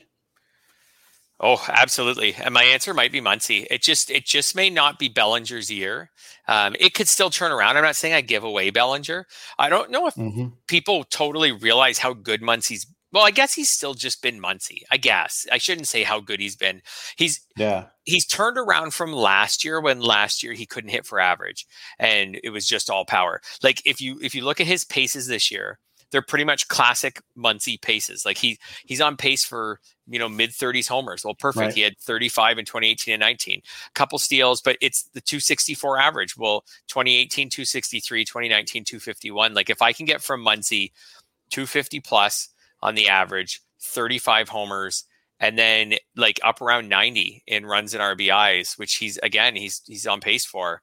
Oh, absolutely. And my answer might be Muncy. It just may not be Bellinger's year. It could still turn around. I'm not saying I give away Bellinger. I don't know if people totally realize how good Muncy's. Well, I guess he's still just been Muncy. I guess I shouldn't say how good he's been. He's turned around from last year, when last year he couldn't hit for average and it was just all power. Like if you look at his paces this year, they're pretty much classic Muncy paces. Like he's on pace for mid 30s homers. Well, perfect. Right. He had 35 in 2018 and 19. A couple steals, but it's the 264 average. Well, 2018 263, 2019 251. Like if I can get from Muncy 250 plus on the average, 35 homers, and then like up around 90 in runs and RBIs, which he's on pace for.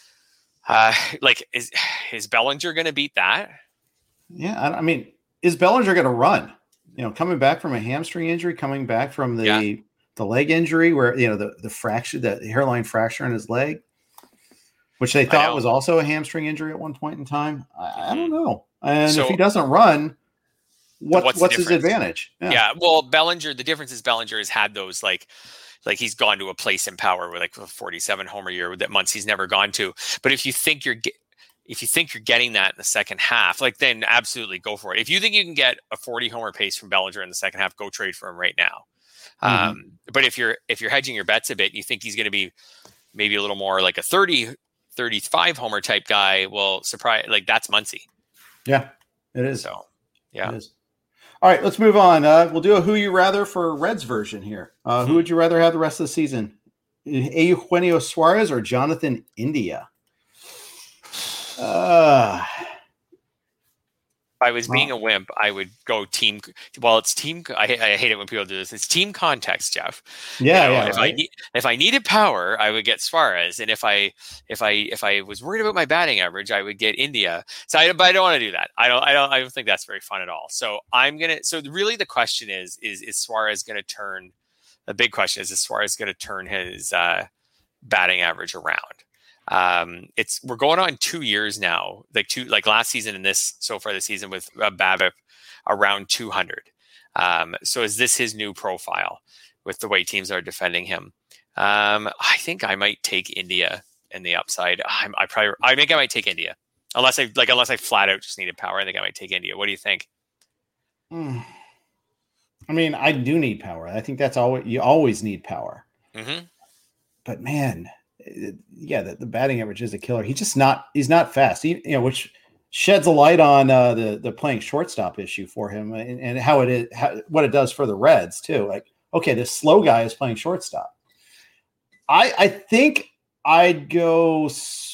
Is Bellinger going to beat that? Yeah, I mean, is Bellinger going to run? Coming back from a hamstring injury, coming back from the leg injury, where the fracture, the hairline fracture in his leg, which they thought was also a hamstring injury at one point in time. I don't know. And if he doesn't run. What's his advantage? Yeah. Well, Bellinger, the difference is Bellinger has had those like he's gone to a place in power with a 47 homer year that Muncy's never gone to. But if you think you're getting that in the second half, then absolutely go for it. If you think you can get a 40 homer pace from Bellinger in the second half, go trade for him right now. But if you're hedging your bets a bit, and you think he's going to be maybe a little more like a 30, 35 homer type guy, well, surprise, that's Muncy. Yeah, it is. So, yeah. It is. All right, let's move on. We'll do a who you rather for Reds version here. Who would you rather have the rest of the season? Eugenio Suarez or Jonathan India? If I was being a wimp, I would go team. Well, it's team. I hate it when people do this. It's team context, Jeff. Yeah, If I needed power, I would get Suarez, and if I was worried about my batting average, I would get India. But I don't want to do that. I don't think that's very fun at all. So So really, the question is Suarez going to turn? The big question is Suarez going to turn his batting average around? We're going on 2 years now, like last season and so far this season with BABIP around 200. So is this his new profile with the way teams are defending him? I think I might take India in the upside. I think I might take India unless I flat out just needed power. I think I might take India. What do you think? I mean, I do need power. I think that's you always need power. Mm-hmm. But man, the batting average is a killer. He's not fast, which sheds a light on the playing shortstop issue for him and what it does for the Reds too. Like, okay, this slow guy is playing shortstop. I think I'd go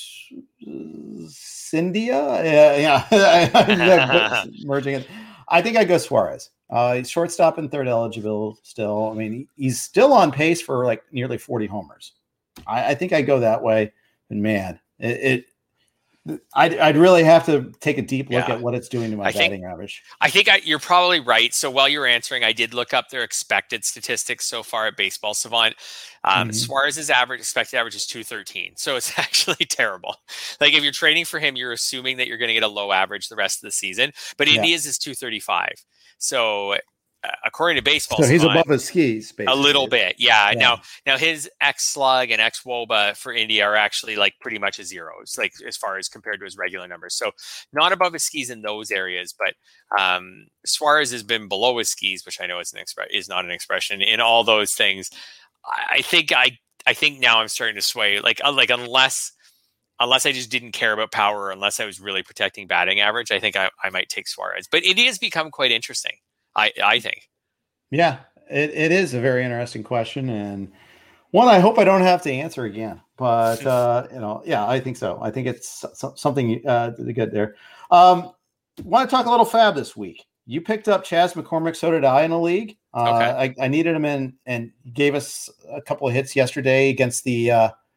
Cindia. Merging it. I think I'd go Suarez. He's shortstop and third eligible still. I mean, he's still on pace for nearly 40 homers. I think I go that way, and man, the I'd really have to take a deep look at what it's doing to my batting average. I think you're probably right. So while you were answering, I did look up their expected statistics so far at Baseball Savant. Suarez's expected average is 213. So it's actually terrible. Like if you're trading for him, you're assuming that you're going to get a low average the rest of the season. But India's is 235. So according to Baseball, so he's above his skis, basically. A little bit, yeah. Now his X slug and X WOBA for India are actually like pretty much a zeros, like as far as compared to his regular numbers. So not above his skis in those areas, but Suarez has been below his skis, which I know is not an expression in all those things. I think now I'm starting to sway, like unless I just didn't care about power, unless I was really protecting batting average, I think I might take Suarez. But India's become quite interesting. I think. Yeah, it is a very interesting question, and one I hope I don't have to answer again. But I think so. I think it's something good there. Want to talk a little fab this week? You picked up Chas McCormick, so did I in a league. Okay. I needed him in, and gave us a couple of hits yesterday against the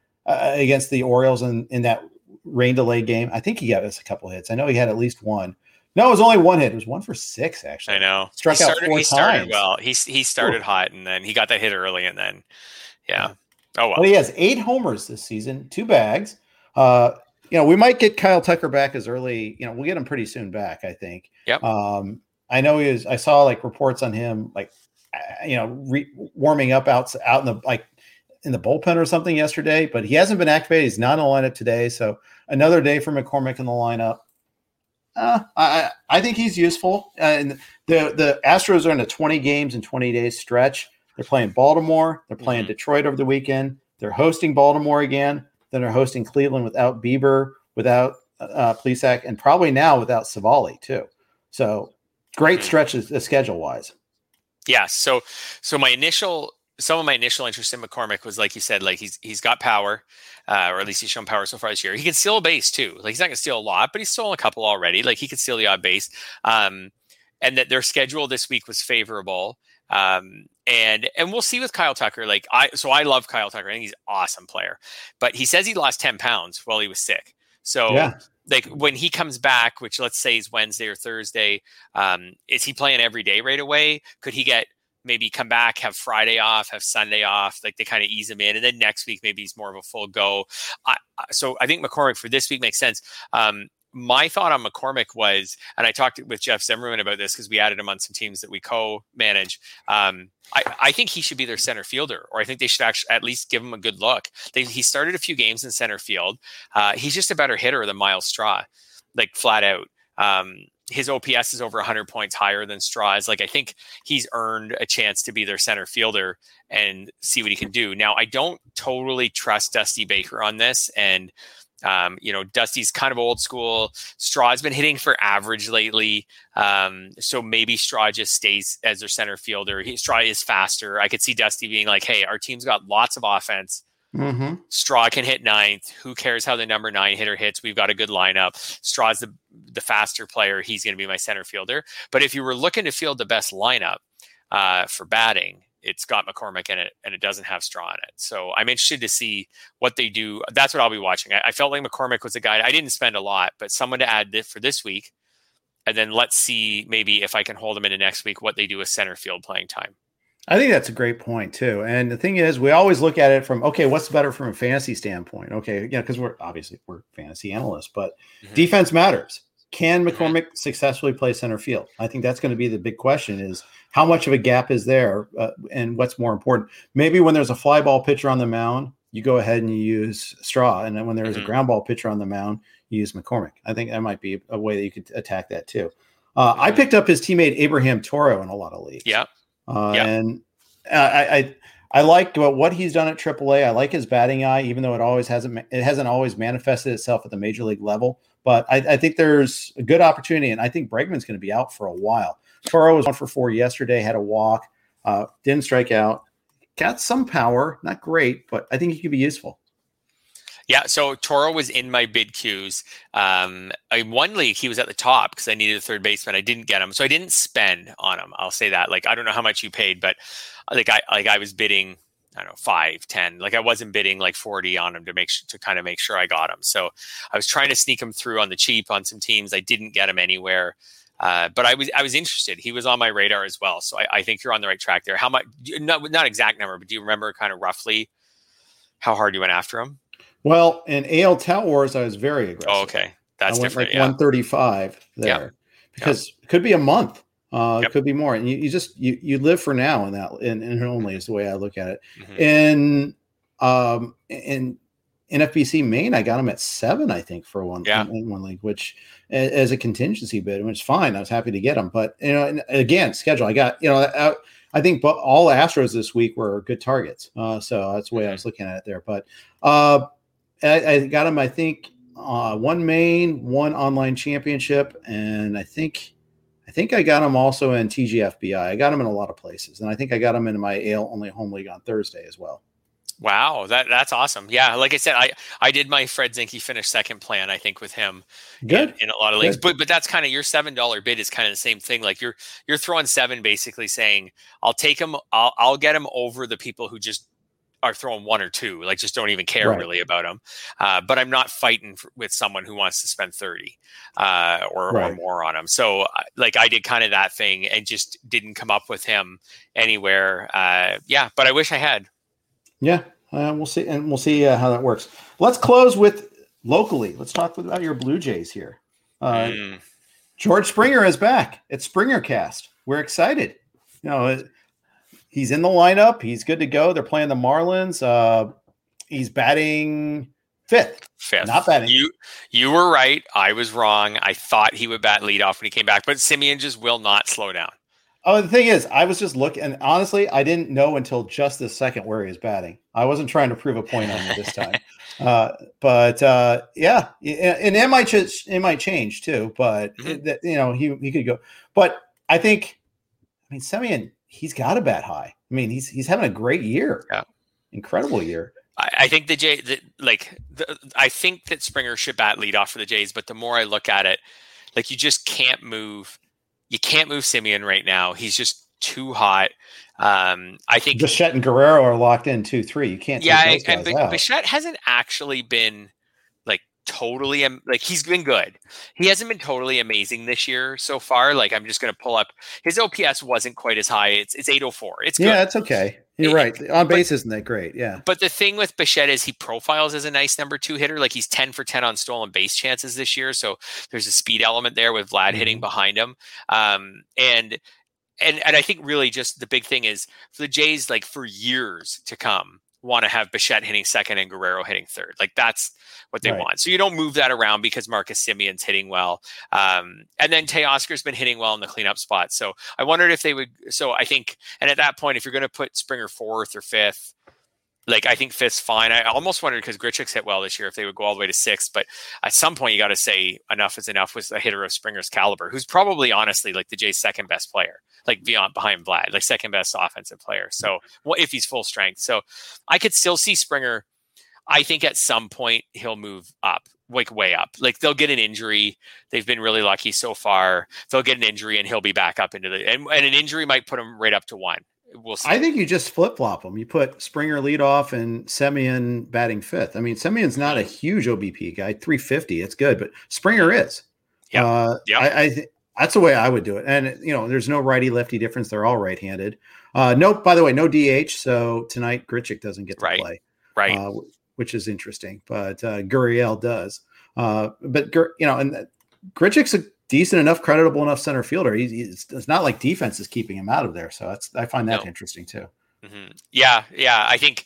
Orioles in that rain delay game. I think he got us a couple of hits. I know he had at least one. No, it was only one hit. It was 1 for 6, actually. I know. Struck out 4 times. He started well. He started hot, and then he got that hit early, and then, yeah. Oh, well. Well, he has 8 homers this season, 2 bags. We might get Kyle Tucker back as early. We'll get him pretty soon back, I think. Yep. I know I saw like reports on him, like, warming up out in the bullpen or something yesterday, but he hasn't been activated. He's not in the lineup today. So another day for McCormick in the lineup. I think he's useful. And the Astros are in a 20 games in 20 days stretch. They're playing Baltimore. They're playing Detroit over the weekend. They're hosting Baltimore again. Then they're hosting Cleveland without Bieber, without Plesac, and probably now without Savali too. So great stretches schedule wise. Yeah. So some of my initial interest in McCormick was, like you said, like he's got power, or at least he's shown power so far this year. He can steal a base too. Like he's not going to steal a lot, but he's stolen a couple already. Like he could steal the odd base. And that their schedule this week was favorable. And we'll see with Kyle Tucker. I love Kyle Tucker. I think he's an awesome player, but he says he lost 10 pounds while he was sick. So like when he comes back, which let's say is Wednesday or Thursday, is he playing every day right away? Could he maybe come back, have Friday off, have Sunday off, like they kind of ease him in. And then next week, maybe he's more of a full go. So I think McCormick for this week makes sense. My thought on McCormick was, and I talked with Jeff Zimmerman about this because we added him on some teams that we co-manage. I think he should be their center fielder, or I think they should actually at least give him a good look. He started a few games in center field. He's just a better hitter than Miles Straw, like flat out. His OPS is over 100 points higher than Straw's. Like I think he's earned a chance to be their center fielder and see what he can do. Now I don't totally trust Dusty Baker on this, and Dusty's kind of old school. Straw's been hitting for average lately, so maybe Straw just stays as their center fielder. Straw is faster. I could see Dusty being like, "Hey, our team's got lots of offense. Mm-hmm. Straw can hit 9th. Who cares how the number 9 hitter hits? We've got a good lineup. Straw's the faster player. He's going to be my center fielder." But if you were looking to field the best lineup for batting, it's got McCormick in it, and it doesn't have Straw in it. So I'm interested to see what they do. That's what I'll be watching. I felt like McCormick was a guy I didn't spend a lot, but someone to add for this week. And then let's see maybe if I can hold them into next week, what they do with center field playing time. I think that's a great point too. And the thing is, we always look at it from, okay, what's better from a fantasy standpoint? Okay. Because we're fantasy analysts, but defense matters. Can McCormick successfully play center field? I think that's going to be the big question, is how much of a gap is there, and what's more important? Maybe when there's a fly ball pitcher on the mound, you go ahead and you use Straw. And then when there's a ground ball pitcher on the mound, you use McCormick. I think that might be a way that you could attack that too. I picked up his teammate Abraham Toro in a lot of leagues. Yeah. And I like what he's done at AAA. I like his batting eye, even though it hasn't always manifested itself at the major league level. But I think there's a good opportunity, and I think Bregman's going to be out for a while. Toro was 1 for 4 yesterday, had a walk, didn't strike out, got some power, not great, but I think he could be useful. Yeah, so Toro was in my bid queues. In one league, he was at the top because I needed a third baseman. I didn't get him, so I didn't spend on him. I'll say that. Like, I don't know how much you paid, but I was bidding I don't know, 5, 10. Like I wasn't bidding like 40 on him to kind of make sure I got him. So I was trying to sneak him through on the cheap on some teams. I didn't get him anywhere. But I was interested. He was on my radar as well. So I think you're on the right track there. How much, not exact number, but do you remember kind of roughly how hard you went after him? Well, in AL Tout Wars, I was very aggressive. Oh, okay. That's different. Like 135 there because it could be a month. It could be more. And you live for now in that, and only is the way I look at it. In NFBC Maine, I got him at 7, I think, for one league, which as a contingency bid, which is fine. I was happy to get him, but and again, schedule. I got I think all Astros this week were good targets. So that's the way I was looking at it there. But I got him, I think, 1 Maine, 1 online championship, and I think I got him also in TGFBI. I got him in a lot of places, and I think I got him in my AL only home league on Thursday as well. Wow, that's awesome. Yeah, like I said, I did my Fred Zinke finish second plan, I think, with him in a lot of leagues. But that's kind of your $7 bid is kind of the same thing. Like you're throwing 7, basically saying, I'll take him, I'll get him over the people who just are throwing 1 or 2, like just don't even care really about him. But I'm not fighting with someone who wants to spend 30 or more on him. So like I did kind of that thing and just didn't come up with him anywhere. But I wish I had. Yeah, we'll see, and we'll see how that works. Let's close with locally. Let's talk about your Blue Jays here. George Springer is back. It's SpringerCast. We're excited. He's in the lineup. He's good to go. They're playing the Marlins. He's batting fifth. Not batting. You were right. I was wrong. I thought he would bat leadoff when he came back, but Semien just will not slow down. Oh, the thing is, I was just looking, and honestly, I didn't know until just this second where he was batting. I wasn't trying to prove a point on you this time. And it might change too, but he could go. But I mean, Semien, he's got to bat high. I mean, he's having a great year. Yeah. Incredible year. I think I think that Springer should bat leadoff for the Jays, but the more I look at it, like you just can't move. You can't move Semien right now. He's just too hot. I think Bichette and Guerrero are locked in 2-3. You can't. And Bichette hasn't actually been like totally like he's been good. He hasn't been totally amazing this year so far. Like I'm just going to pull up his OPS wasn't quite as high. It's 804. It's good. Yeah, it's okay. You're right. On base isn't that great. Yeah. But the thing with Bichette is he profiles as a nice number 2 hitter. Like he's 10 for 10 on stolen base chances this year. So there's a speed element there with Vlad hitting behind him. And I think really just the big thing is for the Jays, like for years to come, want to have Bichette hitting second and Guerrero hitting third. Like that's what they want. So you don't move that around because Marcus Semien's hitting well. And then Teoscar's been hitting well in the cleanup spot. So I wondered if they would. So I think, and at that point, if you're going to put Springer 4th or 5th, like I think 5th's fine. I almost wondered because Grichuk's hit well this year if they would go all the way to 6th. But at some point, you got to say enough is enough with a hitter of Springer's caliber, who's probably honestly like the Jays' second best player, like behind Vlad, like second best offensive player. So if he's full strength, so I could still see Springer. I think at some point he'll move up, like way up. Like they'll get an injury. They've been really lucky so far. They'll get an injury and he'll be back up into and an injury might put him right up to 1. We'll see. I think you just flip-flop them. You put Springer leadoff and Semien batting 5th. I mean, Semien's not a huge OBP guy, 350. It's good, but Springer is. Yeah. That's the way I would do it. And, there's no righty-lefty difference. They're all right-handed. By the way, no DH. So tonight Grichuk doesn't get to play. Right. Which is interesting. But Gurriel does. And Grichuk's a decent enough, creditable enough center fielder. It's not like defense is keeping him out of there. So I find that interesting too. Mm-hmm. Yeah. I think,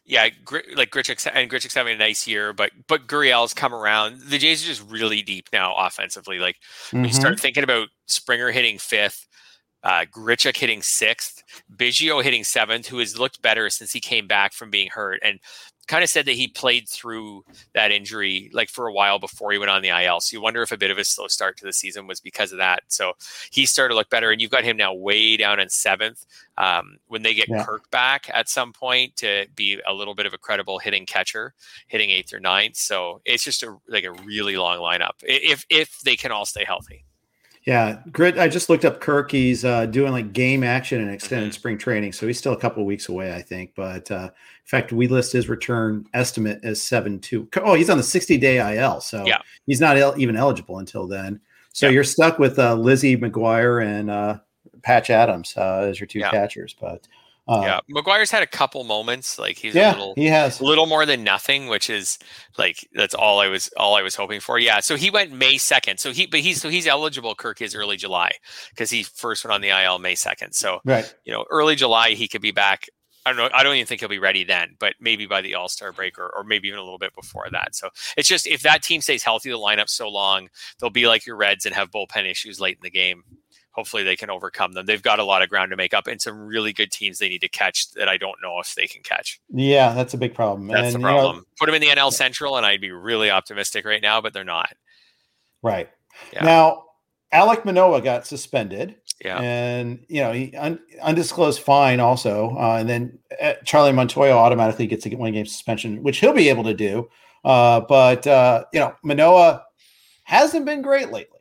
Grichuk's having a nice year, but Gurriel's come around. The Jays are just really deep now offensively. Like when you start thinking about Springer hitting 5th, Grichuk hitting 6th, Biggio hitting 7th, who has looked better since he came back from being hurt. And kind of said that he played through that injury like for a while before he went on the IL. So you wonder if a bit of a slow start to the season was because of that. So he started to look better, and you've got him now way down in 7th. When they get Kirk back at some point to be a little bit of a credible hitting catcher, hitting 8th or 9th. So it's just a really long lineup if they can all stay healthy. Yeah, Grit. I just looked up Kirk. He's doing like game action and extended spring training, so he's still a couple of weeks away, I think. But in fact, we list his return estimate as 7-2. Oh, he's on the 60-day IL, so he's not even eligible until then. So you're stuck with Lizzie McGuire and Patch Adams as your two catchers. But McGuire's had a couple moments, like he has a little more than nothing, which is like that's all I was hoping for. Yeah, so he went May 2nd. So he's eligible. Kirk is early July because he first went on the IL May 2nd. So early July he could be back. I don't know. I don't even think he'll be ready then, but maybe by the All-Star break or maybe even a little bit before that. So it's just if that team stays healthy, the lineup so long, they'll be like your Reds and have bullpen issues late in the game. Hopefully they can overcome them. They've got a lot of ground to make up and some really good teams they need to catch that I don't know if they can catch. Yeah, that's a big problem. That's the problem. Put them in the NL Central and I'd be really optimistic right now, but they're not. Right. Yeah. Now, Alek Manoah got suspended. Yeah. And, he undisclosed fine also. And then Charlie Montoyo automatically gets a one-game suspension, which he'll be able to do. But Manoah hasn't been great lately.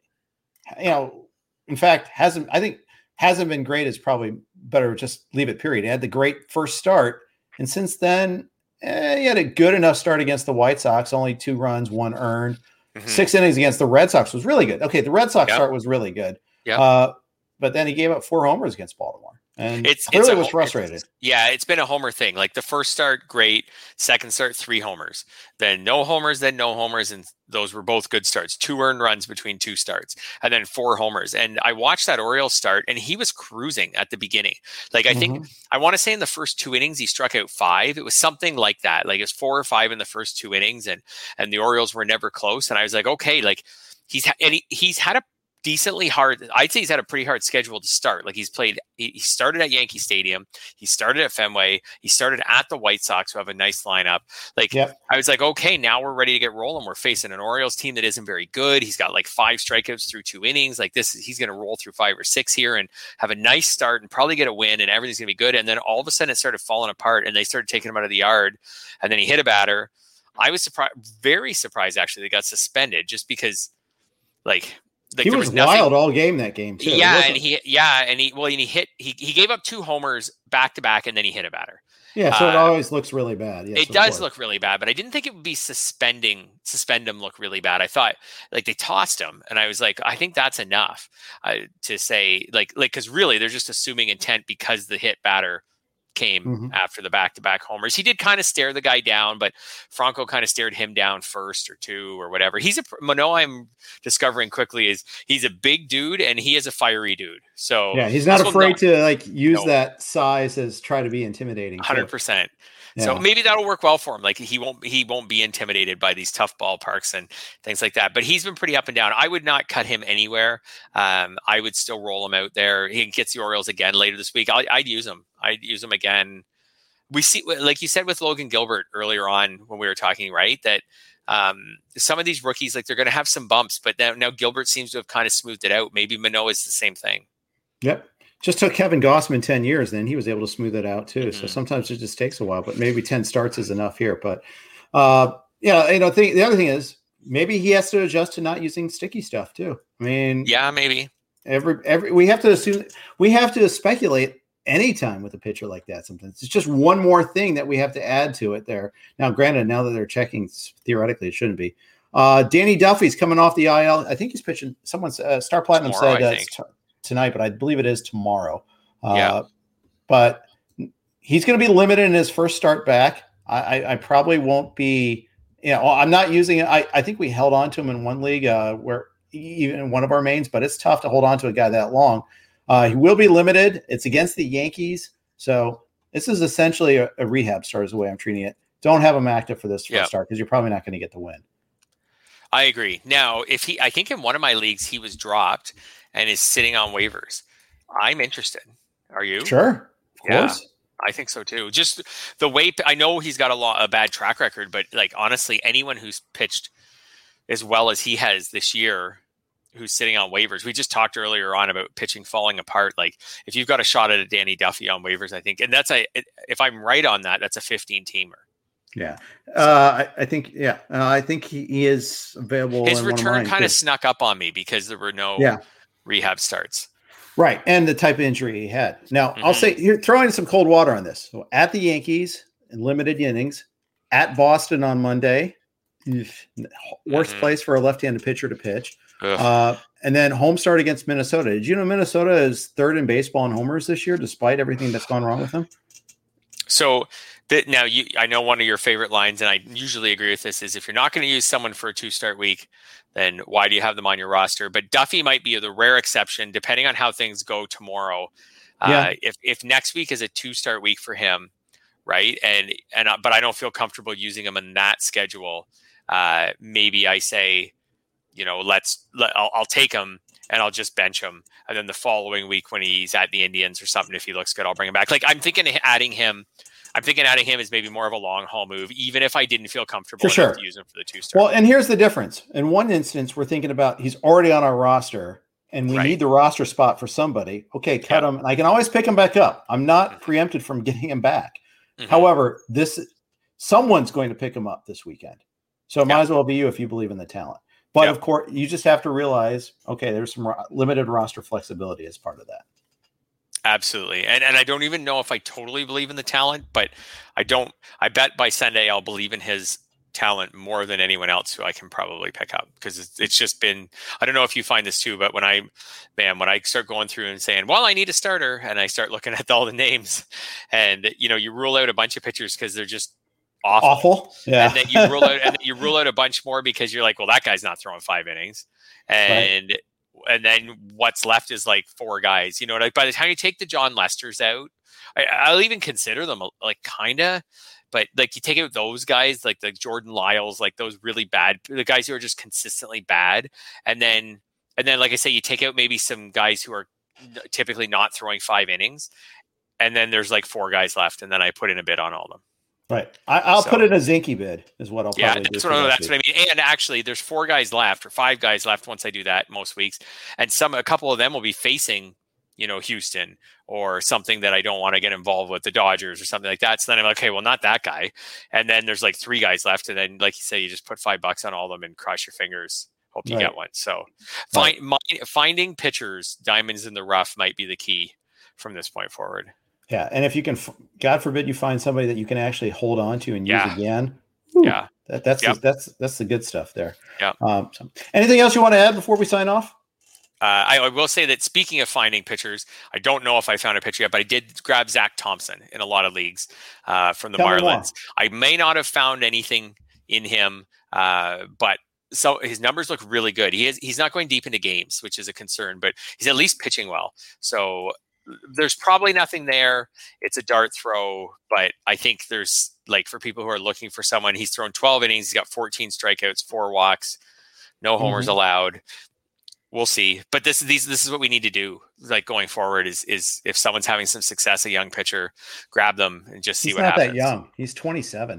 In fact, hasn't been great is probably better just leave it, period. He had the great first start. And since then, he had a good enough start against the White Sox, only 2 runs, 1 earned. 6 innings against the Red Sox was really good. Okay, the Red Sox start was really good. Yeah. But then he gave up 4 homers against Baltimore. And clearly was frustrated. It's been a homer thing. Like the first start, great. Second start, 3 homers. Then no homers, then no homers. And those were both good starts. 2 earned runs between 2 starts. And then 4 homers. And I watched that Orioles start, and he was cruising at the beginning. Like I think, I want to say in the first 2 innings, he struck out 5. It was something like that. Like it was 4 or 5 in the first 2 innings. And the Orioles were never close. And I was like, okay, like he's had a decently hard. I'd say he's had a pretty hard schedule to start. Like he started at Yankee Stadium. He started at Fenway. He started at the White Sox, who have a nice lineup. I was like, okay, now we're ready to get rolling. We're facing an Orioles team that isn't very good. He's got like 5 strikeouts through 2 innings. Like he's going to roll through 5 or 6 here and have a nice start and probably get a win and everything's going to be good. And then all of a sudden it started falling apart and they started taking him out of the yard. And then he hit a batter. I was very surprised actually they got suspended just because he was wild all game that game too. He gave up 2 homers back to back and then he hit a batter. Yeah, so it always looks really bad. Yes, it does look really bad, but I didn't think it would be suspend him look really bad. I thought like they tossed him and I was like, I think that's enough to say because really they're just assuming intent because the hit batter came after the back-to-back homers. He did kind of stare the guy down, but Franco kind of stared him down first or 2 or whatever. Manoah, I'm discovering quickly, is he's a big dude and he is a fiery dude. So yeah, he's not afraid to use that size as try to be intimidating. 100%. Yeah. So maybe that'll work well for him. Like he won't be intimidated by these tough ballparks and things like that. But he's been pretty up and down. I would not cut him anywhere. I would still roll him out there. He gets the Orioles again later this week. I'd use him. I'd use him again. We see, like you said with Logan Gilbert earlier on when we were talking, right? That some of these rookies, like they're going to have some bumps, but now Gilbert seems to have kind of smoothed it out. Maybe Manoah is the same thing. Yep. Just took Kevin Gossman 10 years, then he was able to smooth it out too. So sometimes it just takes a while, but maybe 10 starts is enough here. But the other thing is maybe he has to adjust to not using sticky stuff too. I mean, yeah, maybe we have to speculate anytime with a pitcher like that. Sometimes it's just one more thing that we have to add to it there. Now, granted, now that they're checking, theoretically it shouldn't be. Danny Duffy's coming off the IL. I think he's pitching. Someone's Star Platinum tomorrow, said tonight, but I believe it is tomorrow. But he's going to be limited in his first start back. I probably won't be, I'm not using it. I think we held on to him in one league where even in one of our mains, but it's tough to hold on to a guy that long. He will be limited. It's against the Yankees. So this is essentially a rehab start is the way I'm treating it. Don't have him active for this first start because you're probably not going to get the win. I agree. Now, I think in one of my leagues, he was dropped and is sitting on waivers. I'm interested. Are you? Sure. Of course. I think so too. Just the way I know he's got a bad track record, but like honestly, anyone who's pitched as well as he has this year, who's sitting on waivers. We just talked earlier on about pitching falling apart. Like if you've got a shot at a Danny Duffy on waivers, I think, and if I'm right on that, that's a 15-teamer. Yeah. I think he is available. His return kind of snuck up on me because there were no rehab starts. Right. And the type of injury he had. Now, I'll say here, throw in some cold water on this. So at the Yankees in limited innings, at Boston on Monday, worst place for a left-handed pitcher to pitch. And then home start against Minnesota. Did you know Minnesota is third in baseball in homers this year, despite everything that's gone wrong with them? So now I know one of your favorite lines, and I usually agree with this, is if you're not going to use someone for a 2-start week, then why do you have them on your roster? But Duffy might be the rare exception, depending on how things go tomorrow. If next week is a 2-start week for him, right? But I don't feel comfortable using him in that schedule. Maybe I say, I'll take him and I'll just bench him. And then the following week when he's at the Indians or something, if he looks good, I'll bring him back. Like I'm thinking adding him is maybe more of a long haul move, even if I didn't feel comfortable enough to use him for the 2-start. Well, and here's the difference. In one instance, we're thinking about he's already on our roster and we need the roster spot for somebody. Okay, cut him. And I can always pick him back up. I'm not preempted from getting him back. However, someone's going to pick him up this weekend. So it might as well be you if you believe in the talent. But of course, you just have to realize, okay, there's some limited roster flexibility as part of that. Absolutely. And I don't even know if I totally believe in the talent, but I bet by Sunday I'll believe in his talent more than anyone else who I can probably pick up, because it's just been, I don't know if you find this too, but when I start going through and saying, well, I need a starter, and I start looking at all the names and, you rule out a bunch of pitchers because they're just awful. Yeah. And then you rule out a bunch more because you're like, well, that guy's not throwing 5 innings. And then what's left is like 4 guys, like by the time you take the John Lesters out, I'll even consider them like kinda, but like you take out those guys, like the Jordan Lyles, like those really bad, the guys who are just consistently bad. And then, like I say, you take out maybe some guys who are typically not throwing 5 innings. And then there's like 4 guys left. And then I put in a bid on all of them. Right. I'll put in a Zinke bid is what I'll probably do. That's what I mean. And actually there's 4 guys left or 5 guys left once I do that most weeks. And a couple of them will be facing, Houston or something that I don't want to get involved with, the Dodgers or something like that. So then I'm like, okay, well, not that guy. And then there's like 3 guys left. And then, like you say, you just put $5 on all of them and cross your fingers. Hope you get one. So finding pitchers, diamonds in the rough might be the key from this point forward. Yeah, and if you can, God forbid, you find somebody that you can actually hold on to and use again. That's the good stuff there. Yeah. So anything else you want to add before we sign off? I will say that speaking of finding pitchers, I don't know if I found a pitcher yet, but I did grab Zach Thompson in a lot of leagues from the Marlins. I may not have found anything in him, but so his numbers look really good. He's not going deep into games, which is a concern, but he's at least pitching well. So there's probably nothing there. It's a dart throw, but I think there's, like, for people who are looking for someone, he's thrown 12 innings. He's got 14 strikeouts, 4 walks, no homers allowed. We'll see. But this is what we need to do, like, going forward is if someone's having some success, a young pitcher, grab them and just see what happens. He's not that young. He's 27.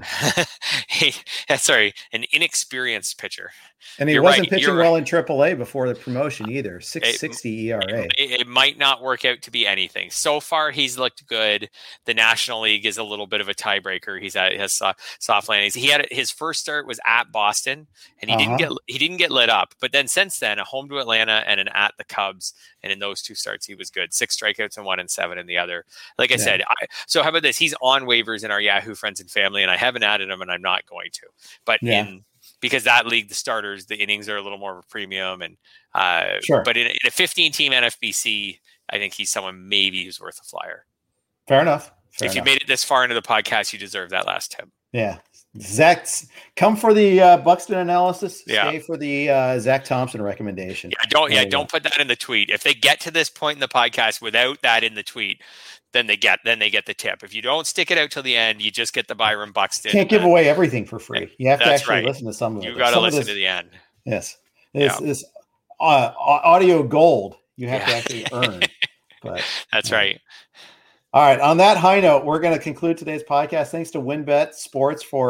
Sorry, an inexperienced pitcher. And he wasn't pitching well in AAA before the promotion either. 6.60 ERA. It might not work out to be anything. So far, he's looked good. The National League is a little bit of a tiebreaker. He has soft landings. His first start was at Boston, and he didn't get lit up. But then since then, a home to Atlanta and an at the Cubs, and in those 2 starts, he was good. 6 strikeouts and 1 and 7 in the other. Like I said, so how about this? He's on waivers in our Yahoo friends and family, and I haven't added him, and I'm not going to. But because that league, the starters, the innings are a little more of a premium, and but in a 15-team NFBC, I think he's someone maybe who's worth a flyer. Fair enough. If you made it this far into the podcast, you deserve that last tip. Yeah. Zach, come for the Buxton analysis. Stay for the Zach Thompson recommendation. Don't put that in the tweet. If they get to this point in the podcast without that in the tweet, then they get the tip. If you don't stick it out till the end, you just get the Byron Buxton. Can't give away everything for free. You have to actually listen to some of it. You got to listen to the end. Yes, this audio gold you have to actually earn. But that's right. All right. On that high note, we're going to conclude today's podcast. Thanks to WynnBET Sports for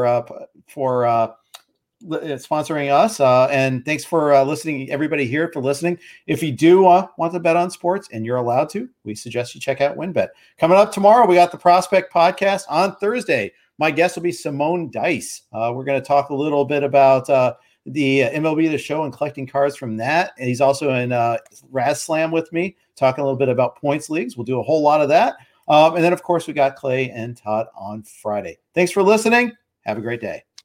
sponsoring us, and thanks for listening. Everybody here for listening. If you do want to bet on sports, and you're allowed to, we suggest you check out WynnBET. Coming up tomorrow, we got the Prospect Podcast. On Thursday, my guest will be Simone Dice. We're going to talk a little bit about the MLB The Show and collecting cards from that. And he's also in Raz Slam with me, talking a little bit about points leagues. We'll do a whole lot of that. And then, of course, we got Clay and Todd on Friday. Thanks for listening. Have a great day.